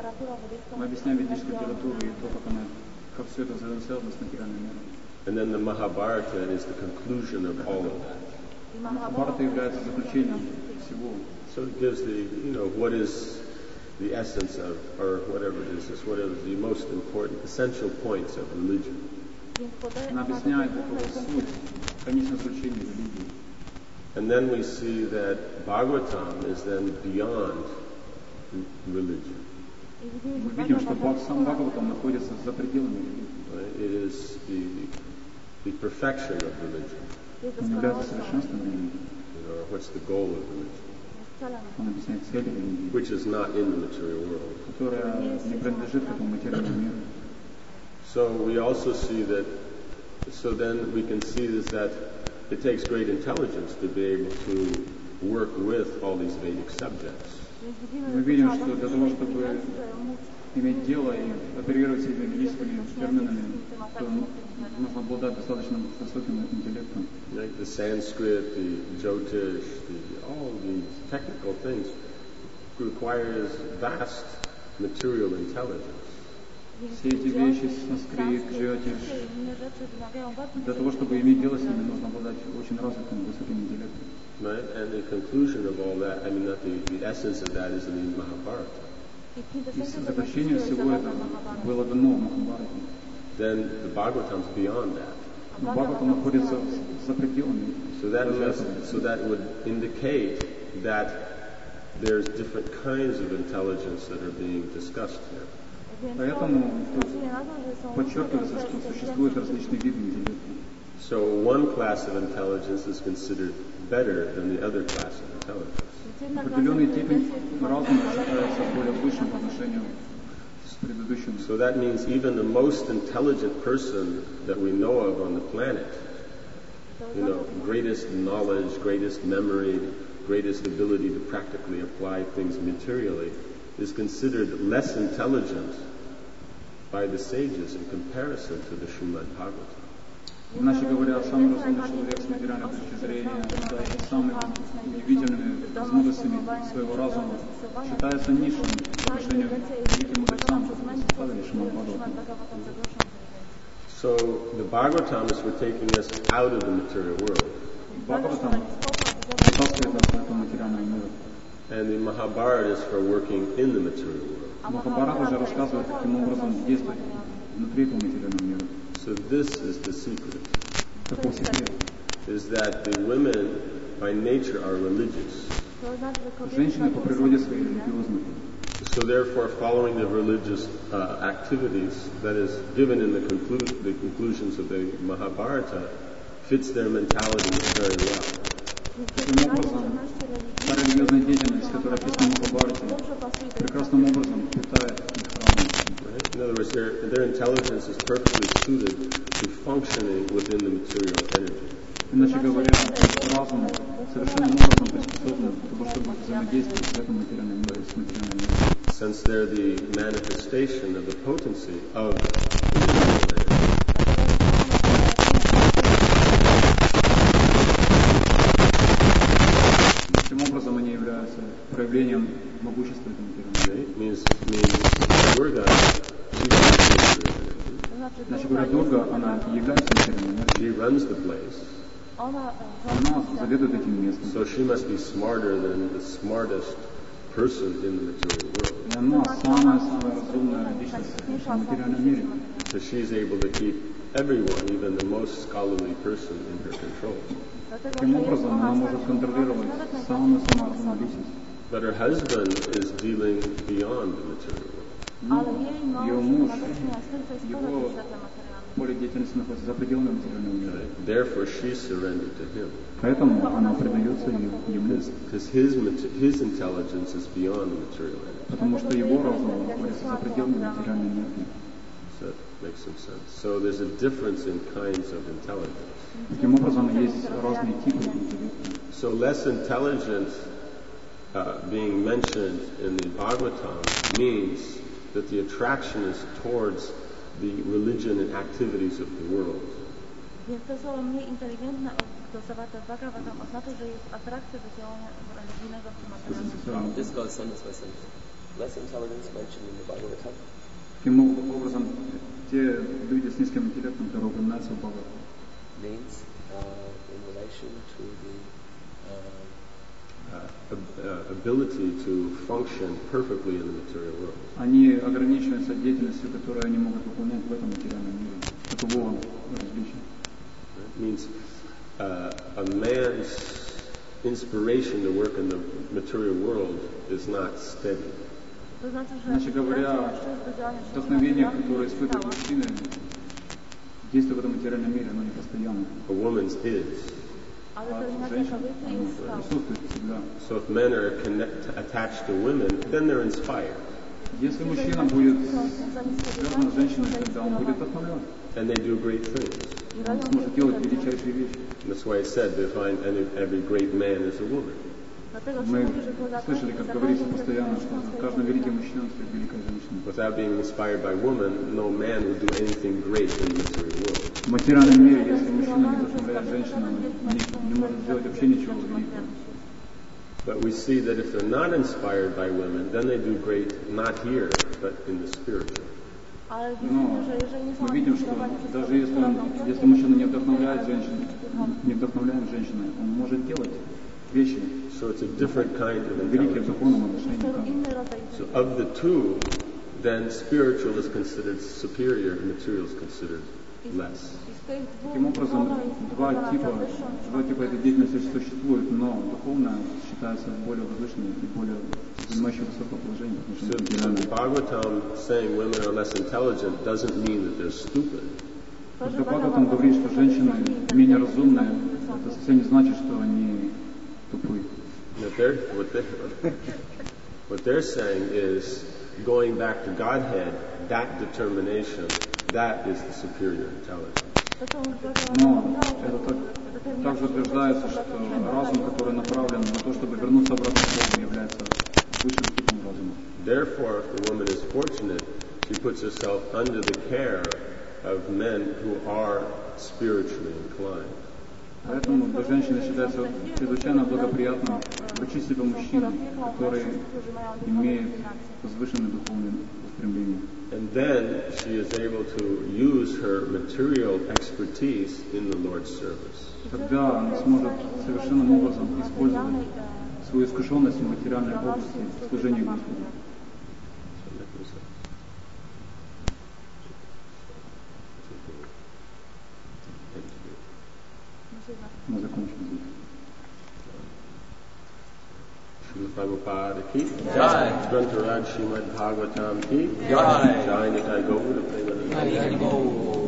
мы объясняем ведическую литературу и то, как она, как все это взаимосвязано с материальным миром. And then the Mahabharata is the conclusion of all of that. Махабхарата является заключением всего. So it gives the, you know, what is the essence of, or whatever it is, is what is the most important, essential points of religion. Она объясняет суть, конечное заключение религии. And then we see that Bhagavatam is then beyond religion. Мы видим, что сам Бхагаватам находится за пределами религии. It is the, the perfection of religion. Он является совершенством религии. You know, what's the goal of religion? Он объясняет цели религии, which is not in the material world. которая не принадлежит к этому материальному миру. So we also see that, so then we can see is that it takes great intelligence to be able to work with all these Vedic subjects. Мы видим, что для того, чтобы иметь дело и оперировать этими ведическими терминами, то нужно обладать достаточно высоким интеллектом. Like the Sanskrit, the Jyotish, the, all these technical things requires vast material intelligence. Все эти вещи, санскрит, джиотиш, для того, чтобы иметь дело с ними, нужно обладать очень развитым высоким интеллектом. Right? And the conclusion of all that, I mean, not the, the essence of that is in the Mahabharata. И заключение всего этого было дано в Махабхарате. Then the Bhagavatam is beyond that. Но Бхагаватам находится за пределами. So that, so that would indicate that there's different kinds of intelligence that are being discussed here. Поэтому тут подчеркивается, что существуют различные виды интеллекта. So one class of intelligence is considered better than the other class of intelligence. Определенный тип разума считается более высшим по отношению с предыдущим. So that means even the most intelligent person that we know of on the planet, you know, greatest knowledge, greatest memory, greatest ability to practically apply things materially, is considered less intelligent by the sages in comparison to the Srimad Bhagavatam. Иначе говоря, самый разумный человек с материальной точки зрения, обладающий самыми удивительными возможностями своего разума, считается низшим по отношению к великим мудрецам, которые составили Шримад Бхагаватам. So the Bhagavatam is for taking us out of the material world. Бхагаватам вытаскивает нас из этого материального мира. And the Mahabharata is for working in the material world. Махабхарата же рассказывает, каким образом действовать внутри этого материального мира. So this is the secret. Какой секрет? Is that the women by nature are religious. Женщины по природе своей религиозны. So therefore, following the religious uh, activities that is given in the, conclu- the conclusions of the Mahabharata fits their mentality very well. Таким образом, та религиозная деятельность, которая описана в Махабхарате, прекрасным образом питает их разум. In other words, their, their intelligence is perfectly suited to functioning within the material energy. Иначе говоря, разум совершенным образом приспособлен для того, чтобы взаимодействовать с этим материальным миром, с материальным миром. Since they're the manifestation of the potency of the material energy. Таким образом, они являются проявлением могущества этого материального мира. It means, means Durga, Значит, говоря, Дурга, она является материальным миром. she runs the place. Она заведует этим местом. So she must be smarter than the smartest person in the material world. И она самая-самая разумная личность в материальном мире. So she's able to keep everyone, even the most scholarly person, in her control. Таким образом, она может контролировать самую-самую разумную личность. But her husband is dealing beyond the material world. Но Ale jej mąż ее ma муж, do czynienia z tym, co jest poza его tym światem materialnym. поле деятельности находится за пределами материального мира. Therefore, she surrendered to him. Поэтому она предается ему, Because his, his intelligence is beyond the material energy. потому что его разум находится за пределами материальной энергии. So that makes some sense. So there's a difference in kinds of intelligence. Таким образом, есть разные типы интеллекта. So less intelligent uh, being mentioned in the Bhagavatam means that the attraction is towards the religion and activities of the world. Więc to słowo mniej inteligentne, to zawarte w Bhagavatam, oznacza, że jest atrakcja do działania religijnego w tym materialnym. This goes sentence by sentence. Less intelligence mentioned in the Bhagavatam. Таким образом, те люди с низким интеллектом, которые упоминаются в Бхагаватам, means uh, in relation to the uh, Uh, uh, ability to function perfectly in the material world. они ограничиваются деятельностью, которую они могут выполнять в этом материальном мире. Такового различия. It means uh, a man's inspiration to work in the material world is not steady. To znaczy, że Иначе говоря, вдохновение, которое испытывают мужчины, действие в этом материальном мире, оно не постоянно. A woman's is. ale А determinacja женщин kobiety оно jest stała. присутствует всегда. So if men are connect, attached to women, then they're inspired. Если мужчина будет связан с женщиной, тогда он будет вдохновлен. And they do great things. Он сможет делать величайшие вещи. And that's why I said they find any, every great man is a woman. Мы слышали, как говорится постоянно, что каждый великий мужчина стоит великая женщина. Without being inspired by woman, no man would do anything great in the material world. В материальном мире, если мужчина не вдохновляет женщину, он не, не может сделать вообще ничего великого. But we see that if they're not inspired by women, then they do great not here, but in the spiritual. Но мы видим, что даже если, он, если мужчина не вдохновляет женщину, не вдохновляет женщину, он может делать вещи. So it's a different kind of Великие в intelligence. духовном отношении. So of the two, then spiritual is considered superior and material is considered less. Таким образом, два типа, два типа этой деятельности существуют, но духовная считается более возвышенной и более занимающей высокое положение. So the Bhagavatam saying women are less intelligent doesn't mean that they're stupid. Когда Бхагаватам говорит, что женщины менее разумные, это совсем не значит, что они тупые. What they're, what, they, what they're saying is going back to Godhead, that determination, that is the superior intelligence. Но это так, также утверждается, что разум, который направлен на то, чтобы вернуться обратно к Богу, является высшим типом разума. Therefore, if the woman is fortunate, she puts herself under the care of men who are spiritually inclined. Поэтому для женщины считается чрезвычайно благоприятным вручить себя мужчинам, которые имеют возвышенные духовные устремления. And then she is able to use her material expertise in the Lord's service. Тогда она сможет совершенным образом использовать свою искушенность в материальной области в служении Господу. Мы закончим здесь. Srila Prabhupada ki Jai. Grantaraj Srimad Bhagavatam ki Jai. Jai Nitai Gaura Premanand.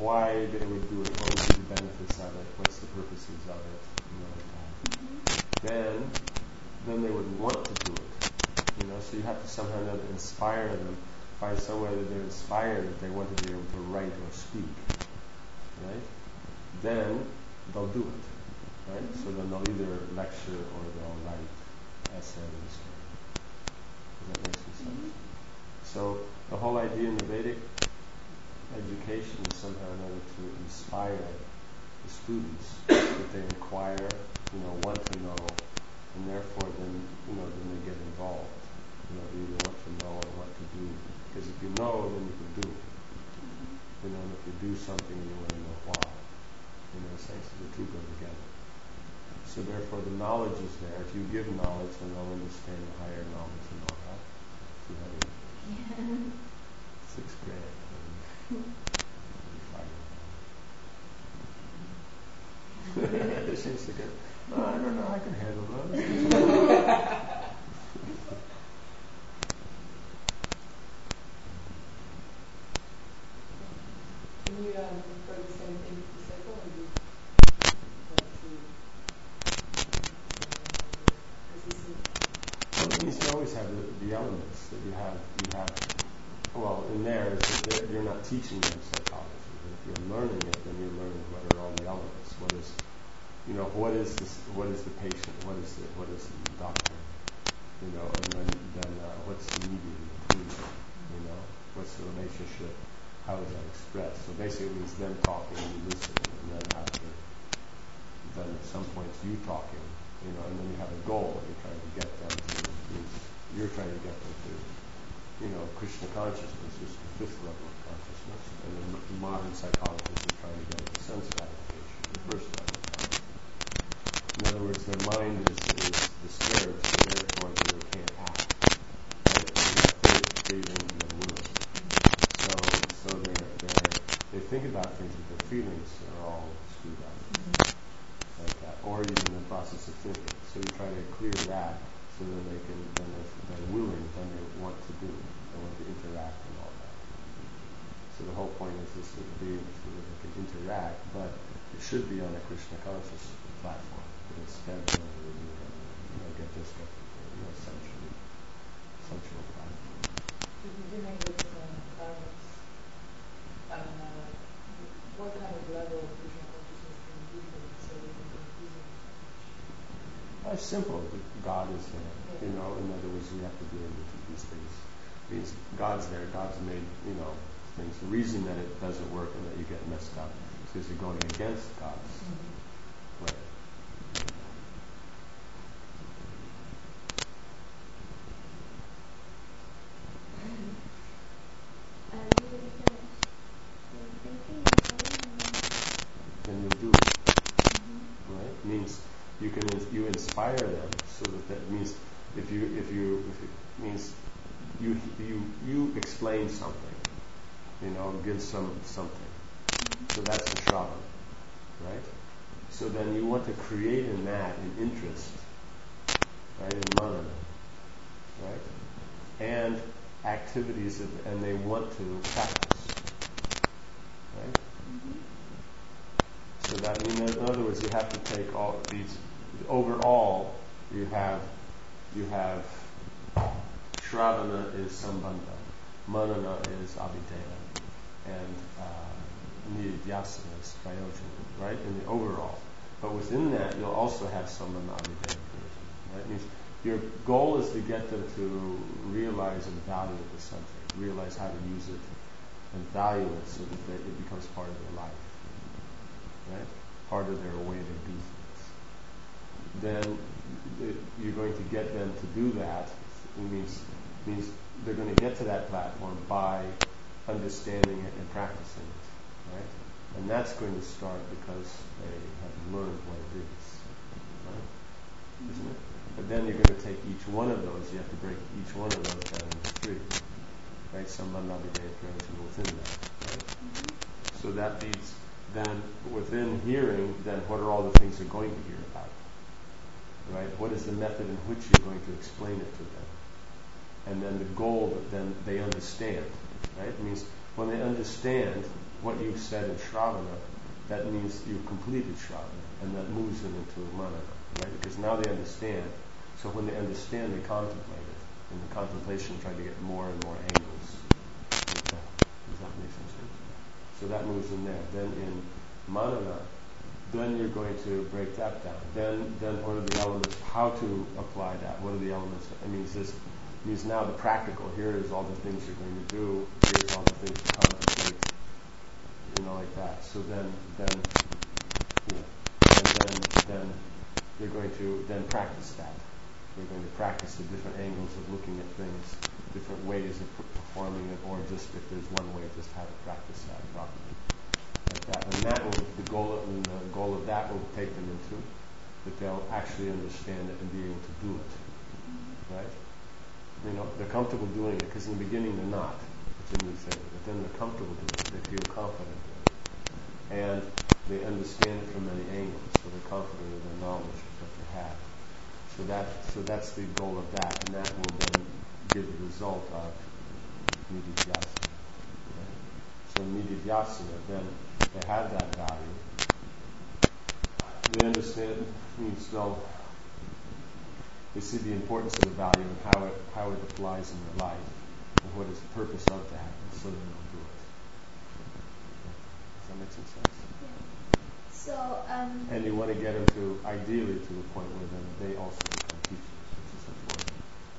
why they would do it, what would be the benefits of it, what's the purposes of it, you know, like that. Mm-hmm. Then, then they would want to do it, you know. So you have to somehow or another inspire them, find some way that they're inspired that they want to be able to write or speak, right? Then they'll do it, right? Mm-hmm. So then they'll either lecture or they'll write essays. Does that make some sense? Mm-hmm. So the whole idea in the Vedic education is somehow or another to inspire the students that they inquire, you know, want to know, and therefore then, you know, then they get involved. You know, they either want to know or what to do. Because if you know, then you can do it. You know, and if you do something, you want to know why. You know, so the two go together. So therefore the knowledge is there. If you give knowledge, then they'll understand the higher knowledge and all that. See how you yeah. Six grand. It seems to get, oh, I don't know, I can handle those. Can you um, refer the same thing to the cycle, or do you want to? Well, it means you always have the, the elements that you have. You have. Well, in there, is that you're not teaching them psychology. But if you're learning it, then you're learning what are all the elements. What is, you know, what is this? What is the patient? What is the what is the doctor? You know, and then then uh, what's the medium between them? You know, what's the relationship? How is that expressed? So basically, it means them talking and you listening, and then after, then at some point it's you talking. You know, and then you have a goal. You're trying to get them to. You're trying to get them to. You know, Krishna consciousness is the fifth level of consciousness, and then modern psychologists are trying to get it to sense gratification, the first level of consciousness. In other words, their mind is, is disturbed, so therefore they can't act. Right? They have feelings and then willing. So, so they're, they're, they think about things, but their feelings are all screwed up, mm-hmm. like that, or even in the process of thinking. So you try to clear that. So then they can, then if they're willing, then they want to do, they want to interact and all that. So the whole point is this to be able to, they can interact, but it should be on a Krishna conscious platform. Instead of, you know, get this, get, you know, sensual, sensual platform. If you're dealing with uh, parents, and uh, what kind of level of Krishna consciousness can you give them so they can confuse them? It's simple. God is there. You know, in other words, we have to deal with these things. It means God's there. God's made, you know, things. The reason that it doesn't work and that you get messed up is because you're going against God's mm-hmm. way. Then you'll do it. Mm-hmm. Right? It means you can you inspire them, so that that means if you if you if it means you you you explain something, you know, give some something. So that's the Shravan, right? So then you want to create in that an interest, right, in manana, right, and activities that, and they want to practice, right? Mm-hmm. So that, in other words, you have to take all these. Overall, you have you have Shravana is Sambandha, Manana is Abhideya, and uh, Nidhyasana is Prayojana, right? In the overall, but within that, you'll also have Sambandha Abhideya. Right? It means your goal is to get them to realize and value the subject, realize how to use it, and value it, so that they, it becomes part of their life, right? Part of their way to do things. Then you're going to get them to do that. It means means they're going to get to that platform by understanding it and practicing it, right? And that's going to start because they have learned what it is, right? Isn't it? But then you're going to take each one of those. You have to break each one of those down into three, right? Sambandha Abhideya Prayojana within that, right? Mm-hmm. So that means then within hearing, then what are all the things they're going to hear about? Right? What is the method in which you're going to explain it to them? And then the goal that then they understand. Right? It means when they understand, what you said in Shravana, that means you've completed Shravana, and that moves them into Manana, right? Because now they understand. So when they understand, they contemplate it. And the contemplation try to get more and more angles. Okay. Does that make sense? So that moves in there. Then in Manana, then you're going to break that down. Then then what are the elements, how to apply that? What are the elements? It means this means now the practical. Here is all the things you're going to do. Here's all the things to contemplate. You know, like that. So then then yeah. And then then you're going to then practice that. You're going to practice the different angles of looking at things, different ways of performing it, or just if there's one way, just how to practice that properly. Like that. And that will, the goal of, and the goal of that will take them into, that they'll actually understand it and be able to do it. Right? You know, they're comfortable doing it, because in the beginning they're not. It's a new thing. But then they're comfortable doing it. They feel confident doing it. And they understand it from many angles, so they're confident in their knowledge of what they have. So that, so that's the goal of that, and that will then give the result of nididhyasana. Right? So nididhyasana, then they have that value. They understand, means they'll, they see the importance of the value and how it how it applies in their life, and what is the purpose of that, and so then they'll do it. Does that make some sense? So, um, and you want to get them to, ideally, to the point where then they also become teachers, which is important.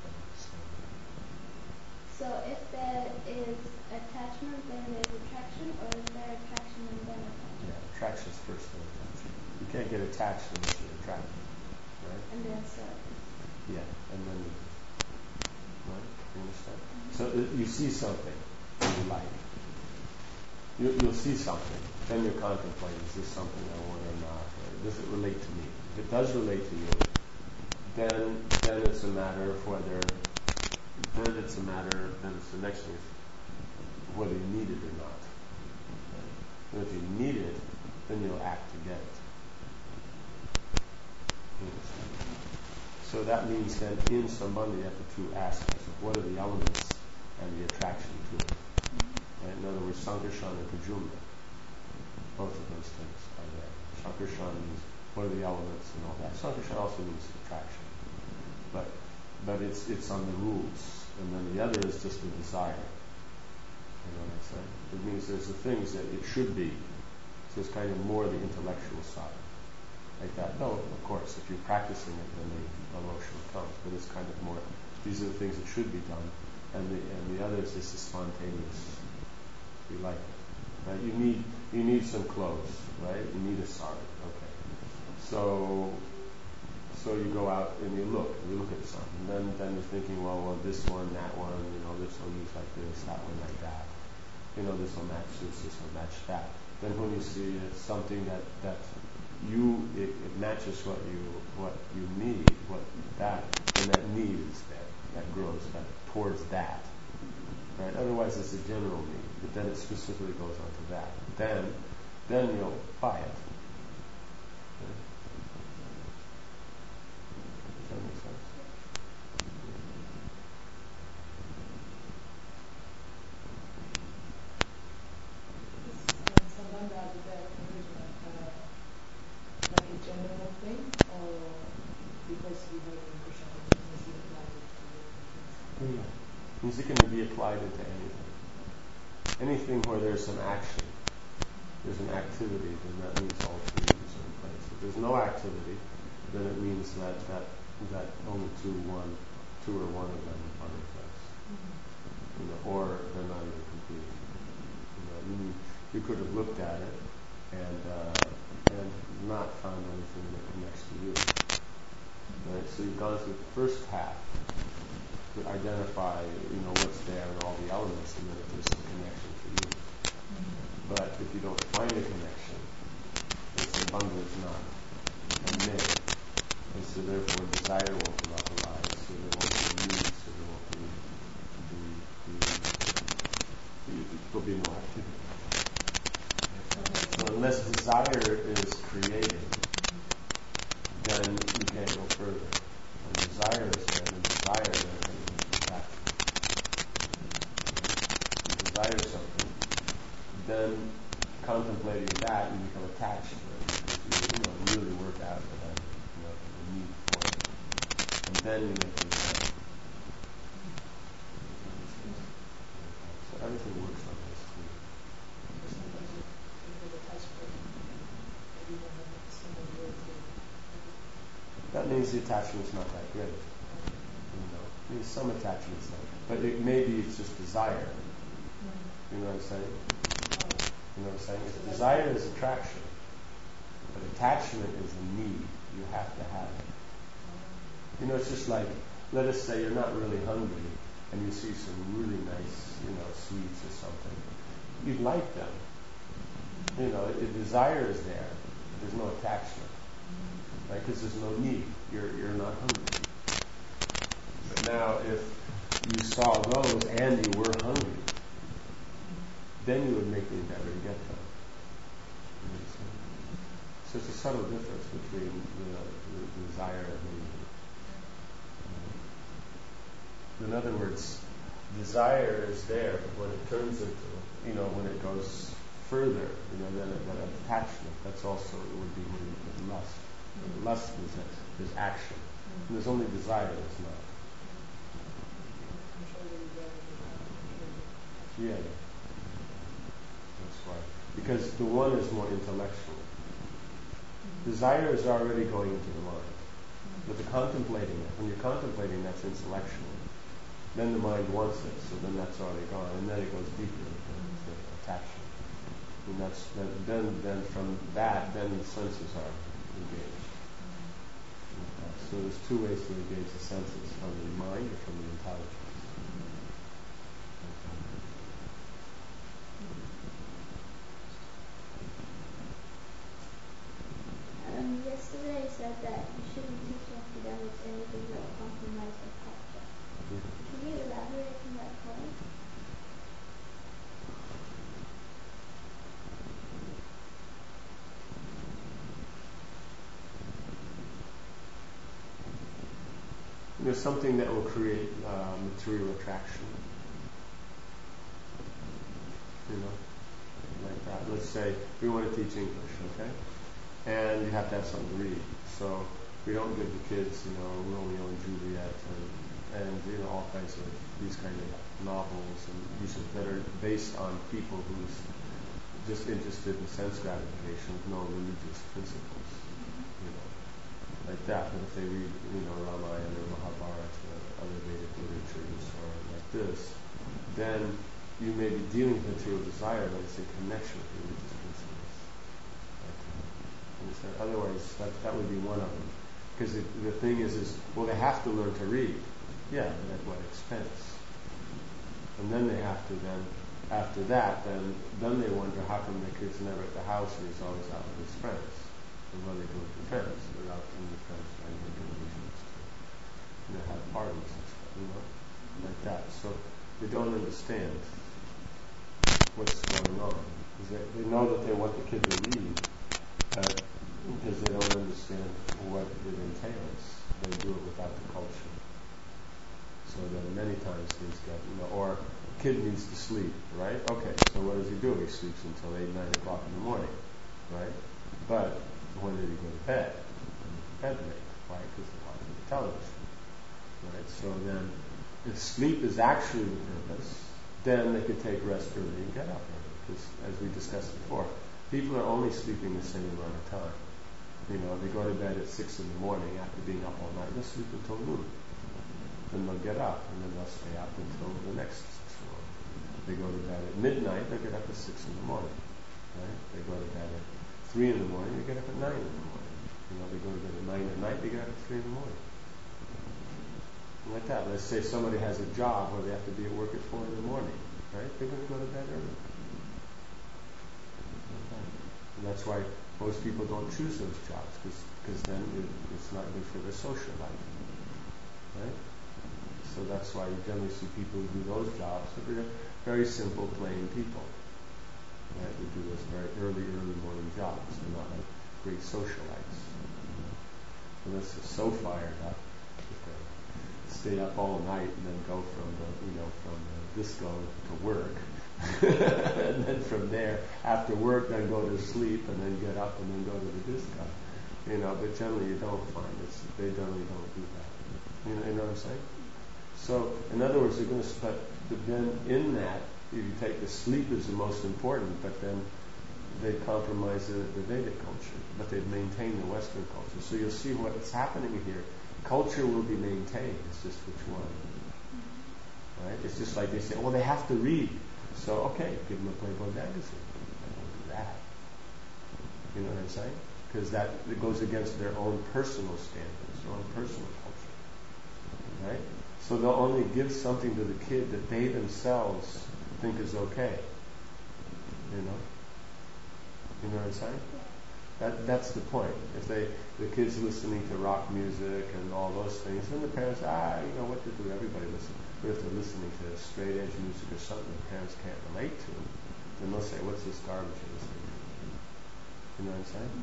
So if there is attachment, then there's attraction, or is there attraction and then attachment? Yeah, attraction is first, then attraction. You can't get attached unless you're attracted, right? And then service. Yeah, and then, right? You understand? Mm-hmm. So uh, you see something in your life. You, you'll see something. Then you're contemplating, is this something I want or not? Or does it relate to me? If it does relate to you, then then it's a matter of whether, then it's a matter, then it's the next thing, is whether you need it or not. And if you need it, then you'll act to get it. So that means that in somebody you have the two aspects of what are the elements and the attraction to it. Right? In other words, Sankarshan and Kajumna. Both of those things are there. Sankarshan means what are the elements and all that. Sankarshan also means attraction. But but it's it's on the rules. And then the other is just the desire. You know what I'm saying? It means there's the things that it should be. So it's kind of more the intellectual side. Like that. No, of course, if you're practicing it, then the emotion comes. But it's kind of more, these are the things that should be done. And the and the other is just the spontaneous. You like it. Right? You need you need some clothes, right? You need a sari. Okay. So so you go out and you look, you look at something. And then then you're thinking, well, well, this one, that one, you know, this one looks like this, that one like that. You know, this will match this, this will match that. Then when you see it's something that, that you it, it matches what you what you need, what that, and that need is there, that grows that towards that. Right? Otherwise it's a general need, but then it specifically goes on to that. Then then you'll buy it. Okay. Does that make sense? Sambandha, is that uh, like a general thing, or because we heard in Krishna consciousness, he applied it to different things? Yeah. Means it can be applied into anything. Anything where there's some action, there's an activity, then that means all three in a certain place. If there's no activity, then it means that that, that only two, one, two or one of them are in place. Mm-hmm. You know, or they're not even complete. You know, you, you could have looked at it and uh, and not found anything that connects to you. Right? So you've gone through the first half to identify, you know, what's there and all the elements, and then if there's some connection to you. Mm-hmm. But if you don't find a connection, then Sambandha is not made. And so therefore desire won't arise, so there won't be need, so there won't be, be, be, be there'll be no activity. So unless desire is created, then you can't go further. When desire is there, then desire then can desire something, then contemplating that, you become attached to it. You, you know, really work out the, you know, the need for it. And then you make the desire. So everything works on this too. Sometimes if you get attached to it, maybe you don't have someone really to. That means the attachment's not that great. You know, it means some attachment's not. But it, maybe it's just desire. You know what I'm saying? You know what I'm saying? If desire is attraction, but attachment is a need. You have to have it. You know, it's just like, let us say you're not really hungry and you see some really nice, you know, sweets or something. You'd like them. You know, the desire is there. There's no attachment. Right? Because there's no need. You're you're not hungry. But now if you saw those and you were hungry, then you would make the endeavor to get them. So it's a subtle difference between the, the desire and the need. In other words, desire is there, but when it turns into, you know, when it goes further, you know, then that attachment, that's also, it would be with lust. Mm-hmm. Lust is, is action. Mm-hmm. And there's only desire that's not. Yeah. That's why. Because the one is more intellectual. Mm-hmm. Desire is already going into the mind. Mm-hmm. But the contemplating it, when you're contemplating, that's intellectual. Then the mind wants it, so then that's already gone. And then it goes deeper into attachment. And that's then, then, then from that, then the senses are engaged. Mm-hmm. So there's two ways to engage the senses, from the mind or from the intelligence. Um, yesterday you said that you shouldn't teach academics anything that will compromise their culture. Yeah. Can you elaborate on that point? There's something that will create uh, material attraction. You know, like that. Let's say we want to teach English, okay? And you have to have something to read. So we don't give the kids, you know, Romeo and Juliet and, and you know, all kinds of these kind of novels and these that are based on people who's just interested in sense gratification with no religious principles, you know, like that. But if they read, you know, Ramayana or Mahabharata or other Vedic literatures or like this, then you may be dealing with material desire, but it's in connection with religious principles. Understand? Otherwise, that that would be one of them. Because the, the thing is, is well, they have to learn to read. Yeah, but at what expense? And then they have to then, after that, then then they wonder how come the kid's never at the house and he's always out with his friends. And what are they doing with their friends? They're out with their friends trying to get reasons to, you know, have parties and stuff, you know, like that. So they don't understand what's going on. They, they know that they want the kid to read, but because they don't understand what it entails, they do it without the culture. So then many times things get, you know, or a kid needs to sleep, right? Okay, so what does he do? He sleeps until eight, nine o'clock in the morning, right? But when did he go to bed? Bed late, right? Because they're watching the television, right? So then, if sleep is actually the purpose, then they could take rest early and get up early. Because as we discussed before, people are only sleeping the same amount of time. You know, they go to bed at six in the morning after being up all night. They'll sleep until noon. Then they'll get up, and then they'll stay up until the next six in the morning. They go to bed at midnight. They'll get up at six in the morning. Right? They go to bed at three in the morning. They get up at nine in the morning. You know, they go to bed at nine at night. They get up at three in the morning. Like that. Let's say somebody has a job where they have to be at work at four in the morning. Right? They're going to go to bed early. And that's why most people don't choose those jobs, because then it, it's not good for their social life. Right? So that's why you generally see people who do those jobs. They're very simple, plain people. Right? Who do those very early, early morning jobs. They're not like great socialites. Unless they're so fired up, they stay up all night and then go from the, you know, from the disco to work. and then from there, after work, then go to sleep, and then get up and then go to the disco. You know, but generally you don't find it. They generally don't do that. You know, you know what I'm saying? So, in other words, they're going to, but, but then in that, if you take the sleep is the most important, but then they compromise the, the Vedic culture, but they maintain the Western culture. So you'll see what's happening here. Culture will be maintained. It's just which one. Right? It's just like they say, well, they have to read. So, okay, give them a Playboy magazine. They don't do that. You know what I'm saying? Because that it goes against their own personal standards, their own personal culture. Right? So they'll only give something to the kid that they themselves think is okay. You know? You know what I'm saying? That that's the point. If they the kids listening to rock music and all those things, then the parents, ah, you know what to do, everybody listens. But if they're listening to straight edge music or something the parents can't relate to, then they'll say, what's this garbage you're listening to? You know what I'm saying?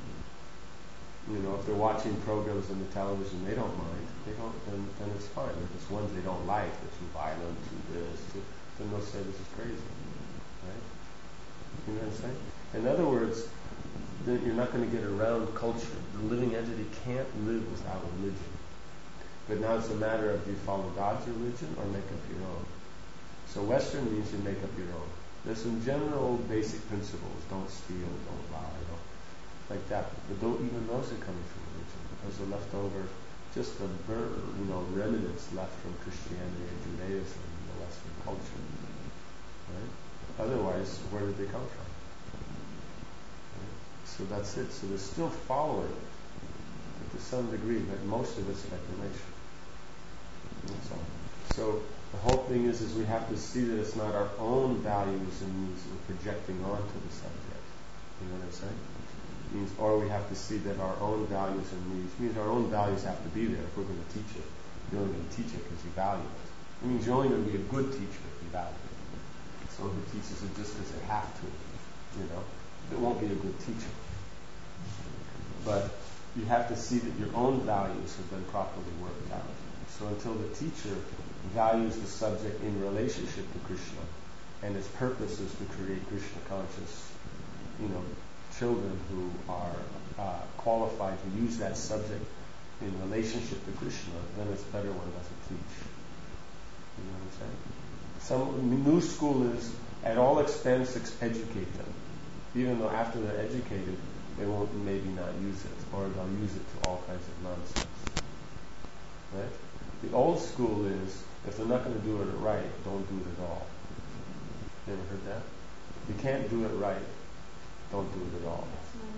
You know, if they're watching programs on the television they don't mind, they don't then then it's fine. If it's ones they don't like, they're too violent, too this, too, then they'll say this is crazy. Right? You know what I'm saying? In other words, then you're not going to get around culture. The living entity can't live without religion. But now it's a matter of do you follow God's religion or make up your own. So Western means you make up your own. There's some general basic principles. Don't steal, don't lie, don't, like that. But don't, even those are coming from religion. Those are left over, just the you know remnants left from Christianity and Judaism and the Western culture. Right? Otherwise, where did they come from? Right? So that's it. So they're still following it, but to some degree, but most of it's speculation. That's all. So the whole thing is, is we have to see that it's not our own values and needs we're projecting onto the subject. You know what I'm saying? It means, or we have to see that our own values and needs means our own values have to be there if we're going to teach it. You're only going to teach it because you value it. It means you're only going to be a good teacher if you value it. Someone who teaches it just because they have to, you know, it won't be a good teacher. But you have to see that your own values have been properly worked out. So until the teacher values the subject in relationship to Krishna, and its purpose is to create Krishna conscious, you know, children who are uh, qualified to use that subject in relationship to Krishna, then it's better one doesn't teach. You know what I'm saying? Some new school is at all expense educate them, even though after they're educated they won't maybe not use it, or they'll use it to all kinds of nonsense. Right? The old school is, if they're not going to do it right, don't do it at all. You ever heard that? If you can't do it right, don't do it at all.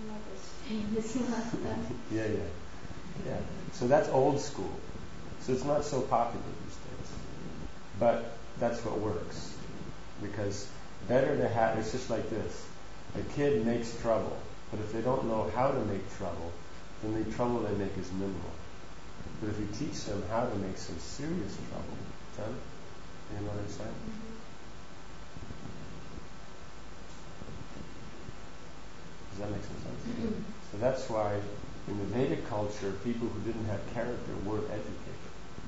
yeah, yeah. Yeah. So that's old school. So it's not so popular these days. But that's what works. Because better to have, it's just like this. A kid makes trouble, but if they don't know how to make trouble, then the trouble they make is minimal. But if you teach them how to make some serious trouble, then, you know what I'm saying? Does that make some sense? Mm-hmm. So that's why in the Vedic culture, people who didn't have character weren't educated.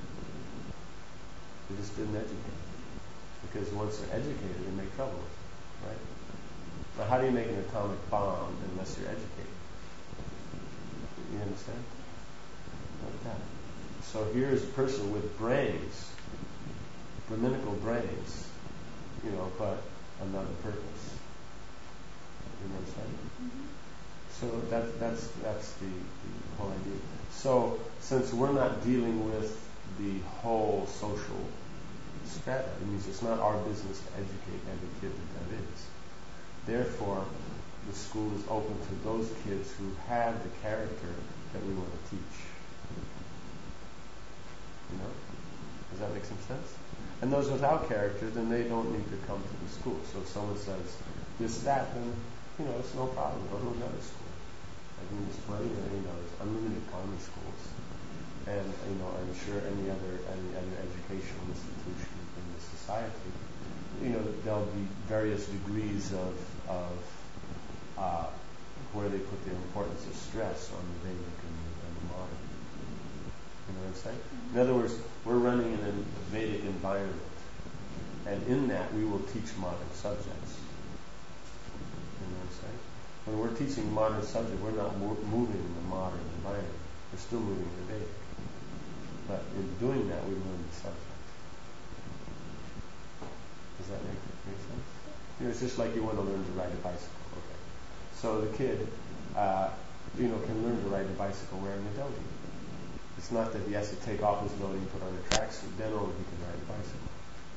They just didn't educate. Because once they're educated, they make trouble with it, right? Now, how do you make an atomic bomb unless you're educated? You understand? Like that. So here's a person with brains, Brahminical brains, you know, but another purpose. You know what I'm saying? Mm-hmm. So that, that's that's the, the whole idea. So since we're not dealing with the whole social strata, it means it's not our business to educate every kid that that is. Therefore, the school is open to those kids who have the character that we want to teach. You know? Does that make some sense? And those without character, then they don't need to come to the school. So if someone says this, that, then, you know, it's no problem. Go to another school. I mean, there's plenty of, you know, there's unlimited common schools. And, you know, I'm sure any other, any other educational institution in the society, you know, there'll be various degrees of, of uh, where they put the importance of stress on the Vedic and the, and the modern. You know what I'm saying? In other words, we're running in a Vedic environment, and in that we will teach modern subjects. When we're teaching modern subject, we're not mo- moving in the modern environment. We're still moving in the Vedic. But in doing that, we learn the subject. Does that make, make sense? You know, it's just like you want to learn to ride a bicycle. Okay. So the kid, uh, you know, can learn to ride a bicycle wearing a dhoti. It's not that he has to take off his dhoti and put on a tracksuit, then only he can ride a bicycle.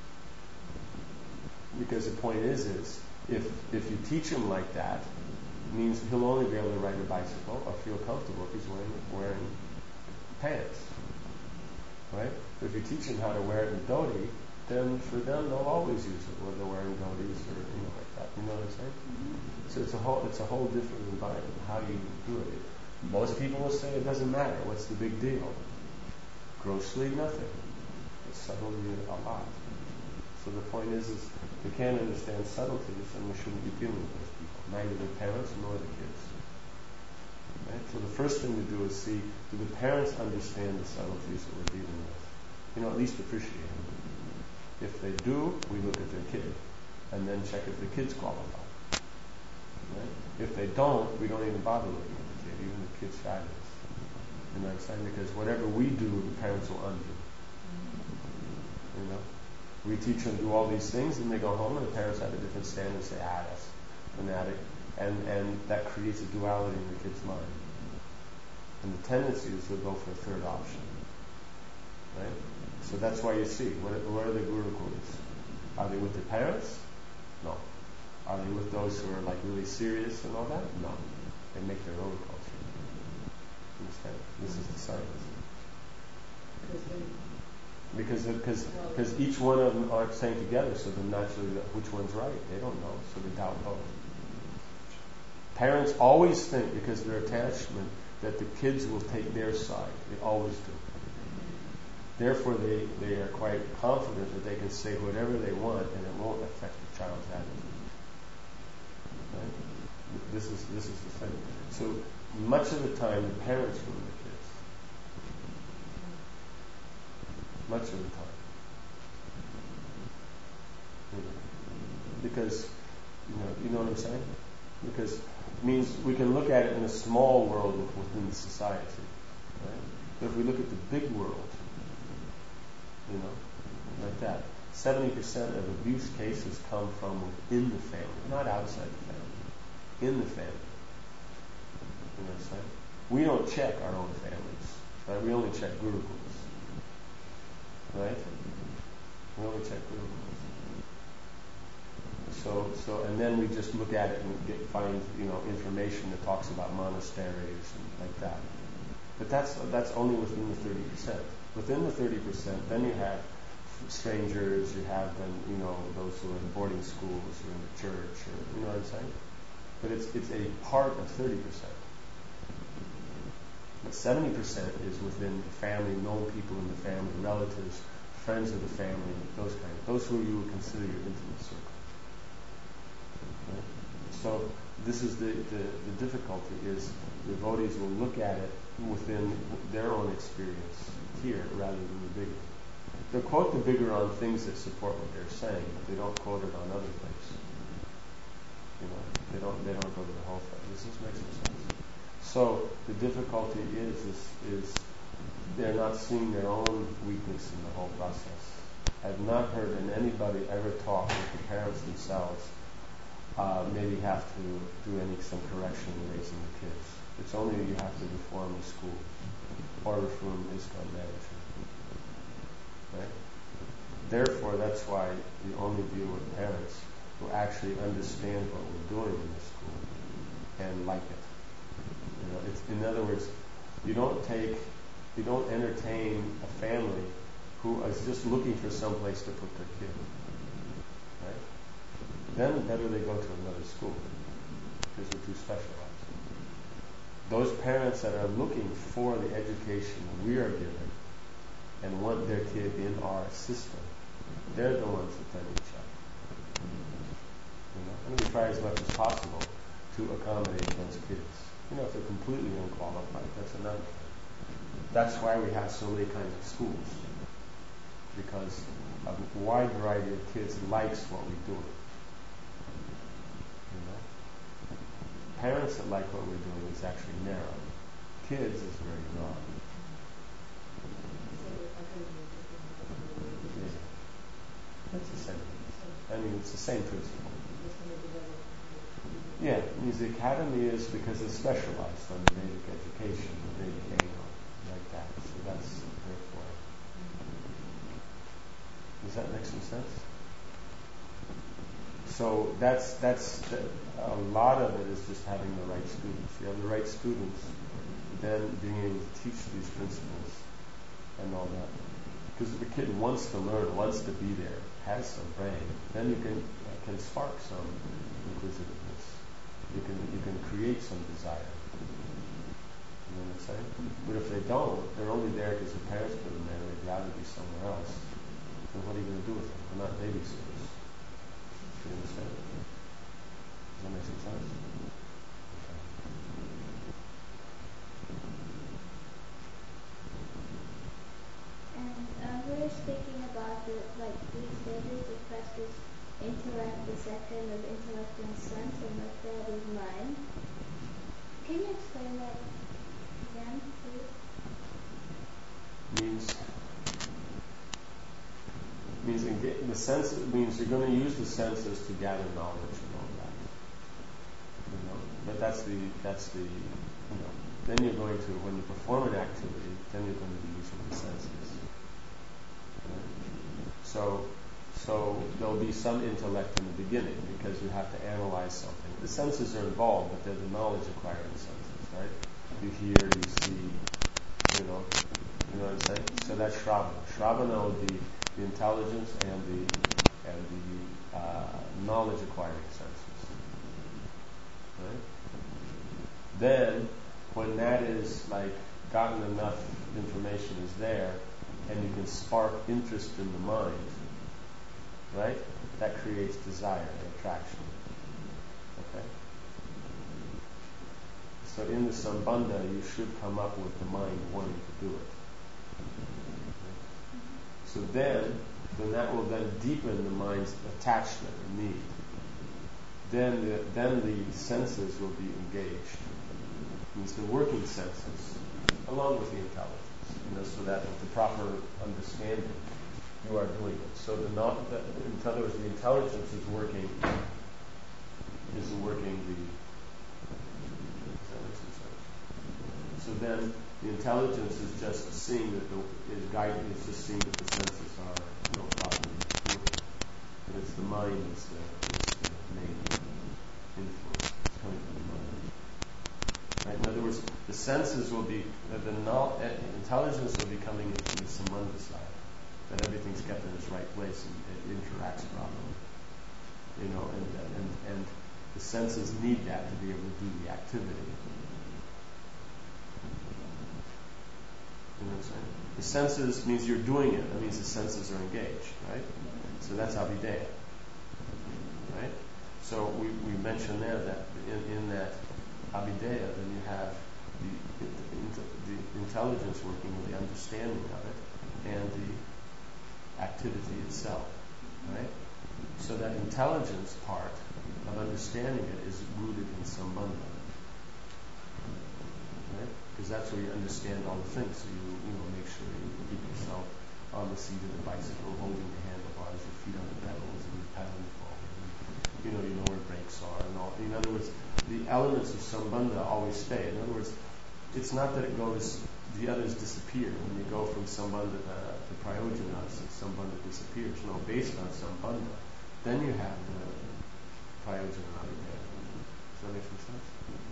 Because the point is, is if if you teach him like that, it means he'll only be able to ride a bicycle or feel comfortable if he's wearing wearing pants. Right? But if you teach him how to wear it in dhoti, then for them they'll always use it, whether they're wearing dhotis or you know like that. You know what I'm saying? Mm-hmm. So it's a whole it's a whole different environment. How you do it. Most people will say it doesn't matter. What's the big deal? Grossly nothing. It's subtly a lot. So the point is, is we can't understand subtleties, and we shouldn't be dealing with those people, neither the parents nor the kids. Right? So the first thing to do is see, do the parents understand the subtleties that we're dealing with? You know, at least appreciate them. If they do, we look at their kid, and then check if the kids qualify. Right? If they don't, we don't even bother looking at the kid, even the kid's fabulous. You know what I'm saying? Because whatever we do, the parents will undo. You know? We teach them to do all these things, and they go home, and the parents have a different standard and say, ah, that's fanatic. And, and that creates a duality in the kid's mind. And the tendency is to go for a third option. Right? So that's why you see, what, what are the gurukuls? Are they with the parents? No. Are they with those who are like really serious and all that? No. They make their own culture. Understand? This is the science. Because because because each one of them aren't saying together, so then naturally which one's right? They don't know, so they doubt both. Parents always think, because their attachment, that the kids will take their side. They always do. Therefore, they, they are quite confident that they can say whatever they want, and it won't affect the child's attitude. Right? This is this is the thing. So much of the time, the parents ruin the kids. Much of the time. You know, because, you know, you know what I'm saying? Because it means we can look at it in a small world within the society. Right? But if we look at the big world, you know, like that, seventy percent of abuse cases come from within the family, not outside the family. In the family. You know what I'm saying? We don't check our own families. Right? We only check gurukuls. Right? We only check gurukuls. So, so, and then we just look at it and get, find, you know, information that talks about monasteries and like that. But that's that's only within the thirty percent. Within the thirty percent, then you have strangers. You have then, you know, those who are in boarding schools or in the church. Or, you know what I'm saying? But it's it's a part of thirty percent. But seventy percent is within the family, known people in the family, relatives, friends of the family, those kind of, those who you would consider your intimate circle. Right? So this is the, the, the difficulty is the devotees will look at it within their own experience here rather than the bigger. They'll quote the bigger on things that support what they're saying, but they don't quote it on other things. You know, they don't they don't go to the whole thing. This just makes no sense. So the difficulty is, is is they're not seeing their own weakness in the whole process. I've not heard in anybody ever talk with the parents themselves, uh, maybe have to do any some correction in raising the kids. It's only you have to reform the school or reform ISKCON management. Right? Therefore, that's why we only deal with parents who actually understand what we're doing in the school and like it. You know, it's, in other words, you don't take, you don't entertain a family who is just looking for some place to put their kid. Right? Then better they go to another school because they're too specialized. Those parents that are looking for the education we are giving and want their kid in our system, they're the ones that then each other. You know, and we try as much as possible to accommodate those kids. You know, if they're completely unqualified, that's another thing. That's why we have so many kinds of schools. Because a wide variety of kids likes what we do. You know? parents that like what we're doing is actually narrow. Kids is very broad. Yeah. That's the same. I mean, it's the same principle. Yeah, it means the academy is because it's specialized on the Vedic education, the Vedic angle, like that. So that's therefore. Does that make some sense? So that's that's the, a lot of it is just having the right students. You have the right students, then being able to teach these principles and all that. Because if the kid wants to learn, wants to be there, has some brain, then you can uh, can spark some inquisitiveness. You can you can create some desire. You know what I'm saying? But if they don't, they're only there because their parents put them there. They'd rather be somewhere else. Then what are you going to do with them? They're not babysitters. You understand? Does that make some sense? Okay. And uh, we were speaking about the, like these stages. The first is intellect, the second is intellect and sense, and the third is mind. Can you explain that again, please? Means means enga- the sense means you're going to use the senses to gather knowledge and all that. You know, but that's the that's the you know. Then you're going to when you perform an activity, then you're going to be using the senses. Right? So so there'll be some intellect in the beginning because you have to analyze something. The senses are involved, but they're the knowledge acquiring senses, right? You hear, you see, you know. You know what I'm saying? So that's Shravana. Shravana will be the intelligence and the and the uh, knowledge acquiring senses. Right? Then, when that is like gotten enough information is there, and you can spark interest in the mind, right? That creates desire and attraction. Okay? So in the Sambandha, you should come up with the mind wanting to do it. So then, then that will then deepen the mind's attachment and need. Then the, then the senses will be engaged. It means the working senses, along with the intelligence, you know, so that with the proper understanding, you are doing it. So the not, the, in other words, the intelligence is working, is working the. Does that make sense? So then. The intelligence is just seeing that the is guiding, is just seeing that the senses are no problem working. But it's the mind is the, is the main influence. It's coming from the mind. Right? In other words, the senses will be the, the no, uh, intelligence will be coming into the Sambandha side. That everything's kept in its right place and it interacts properly. You know, and and and the senses need that to be able to do the activity. You know what I'm saying? The senses means you're doing it. That means the senses are engaged, right? So that's Abhideya, right? So we, we mentioned there that in, in that Abhideya, then you have the, the, the intelligence working with the understanding of it and the activity itself, right? So that intelligence part of understanding it is rooted in Sambandha. Because that's where you understand all the things. So you, you know, make sure you keep yourself on the seat of the bicycle, holding the handlebars, your feet on the pedals, and you're pedaling forward. And, you know, you know where brakes are and all. In other words, the elements of Sambandha always stay. In other words, it's not that it goes, the others disappear. When you go from Sambandha to, to Prayojanas, Sambandha disappears. No, based on Sambandha, then you have the Prayojana. Does that make some sense?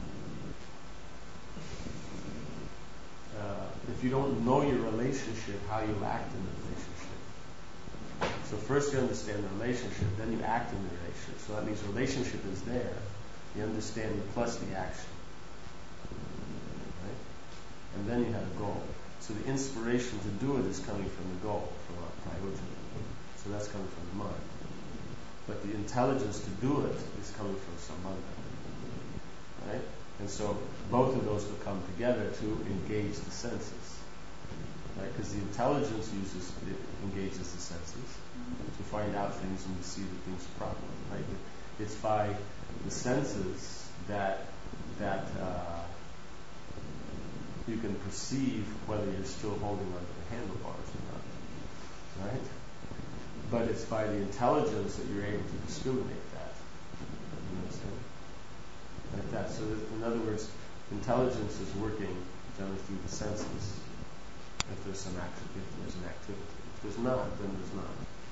Uh, if you don't know your relationship, how you act in the relationship. So first you understand the relationship, then you act in the relationship. So that means relationship is there, the understanding plus the action. Right? And then you have a goal. So the inspiration to do it is coming from the goal, from our prayojana. So that's coming from the mind. But the intelligence to do it is coming from Sambandha. Right? And so both of those will come together to engage the senses, right? Because the intelligence uses, it engages the senses to find out things and to see the things properly, right? It's by the senses that that uh, you can perceive whether you're still holding onto the handlebars or not, right? But it's by the intelligence that you're able to discriminate that. You understand? Like that. So in other words, intelligence is working generally through the senses. If there's some action, if there's an activity. If there's not, then there's not.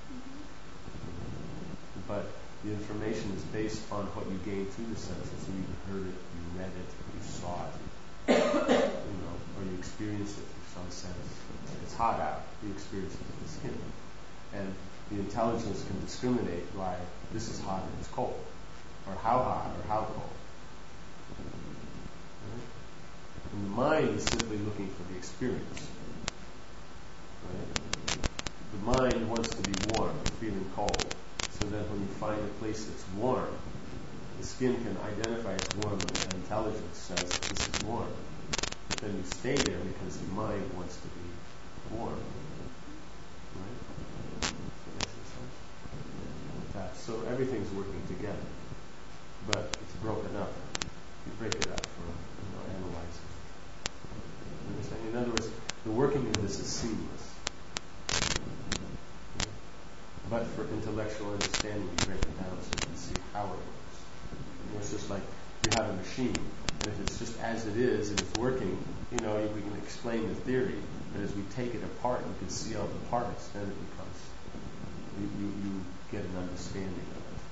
But the information is based on what you gain through the senses. So you heard it, you read it, you saw it, you know, or you experienced it through some sense. Like it's hot out, you experience it with the skin. And the intelligence can discriminate by this is hot and it's cold, or how hot or how cold. Right? And the mind is simply looking for the experience. Right? The mind wants to be warm, feeling cold. So that when you find a place that's warm, the skin can identify it's warm, and the intelligence says this is warm. But then you stay there because the mind wants to be warm. Right? Does that make sense? Like that. So everything's working together, but it's broken up. You break it up for, you know, analyzing. You understand? In other words, the working of this is seamless. But for intellectual understanding, you break it down so you can see how it works. You know, it's just like you have a machine, and if it's just as it is and it's working, you know, we can explain the theory. But as we take it apart, you can see all the parts. Then it becomes you, you, you get an understanding of it.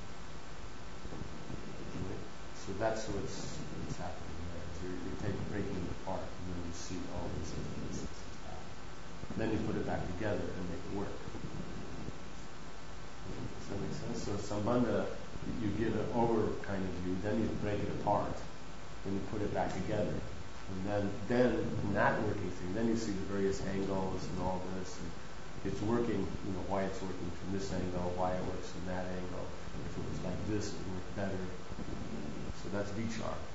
Right? So that's what's, what's happening there. So you're, you're taking, breaking it apart, and then you see all these different pieces. Then you put it back together and make it work. Does that make sense? So Sambandha, you give an over kind of view, then you break it apart, then you put it back together. And then, then in that working thing, then you see the various angles and all this. And it's working, you know, why it's working from this angle, why it works from that angle. If it was like this, it would work better. So that's vichar.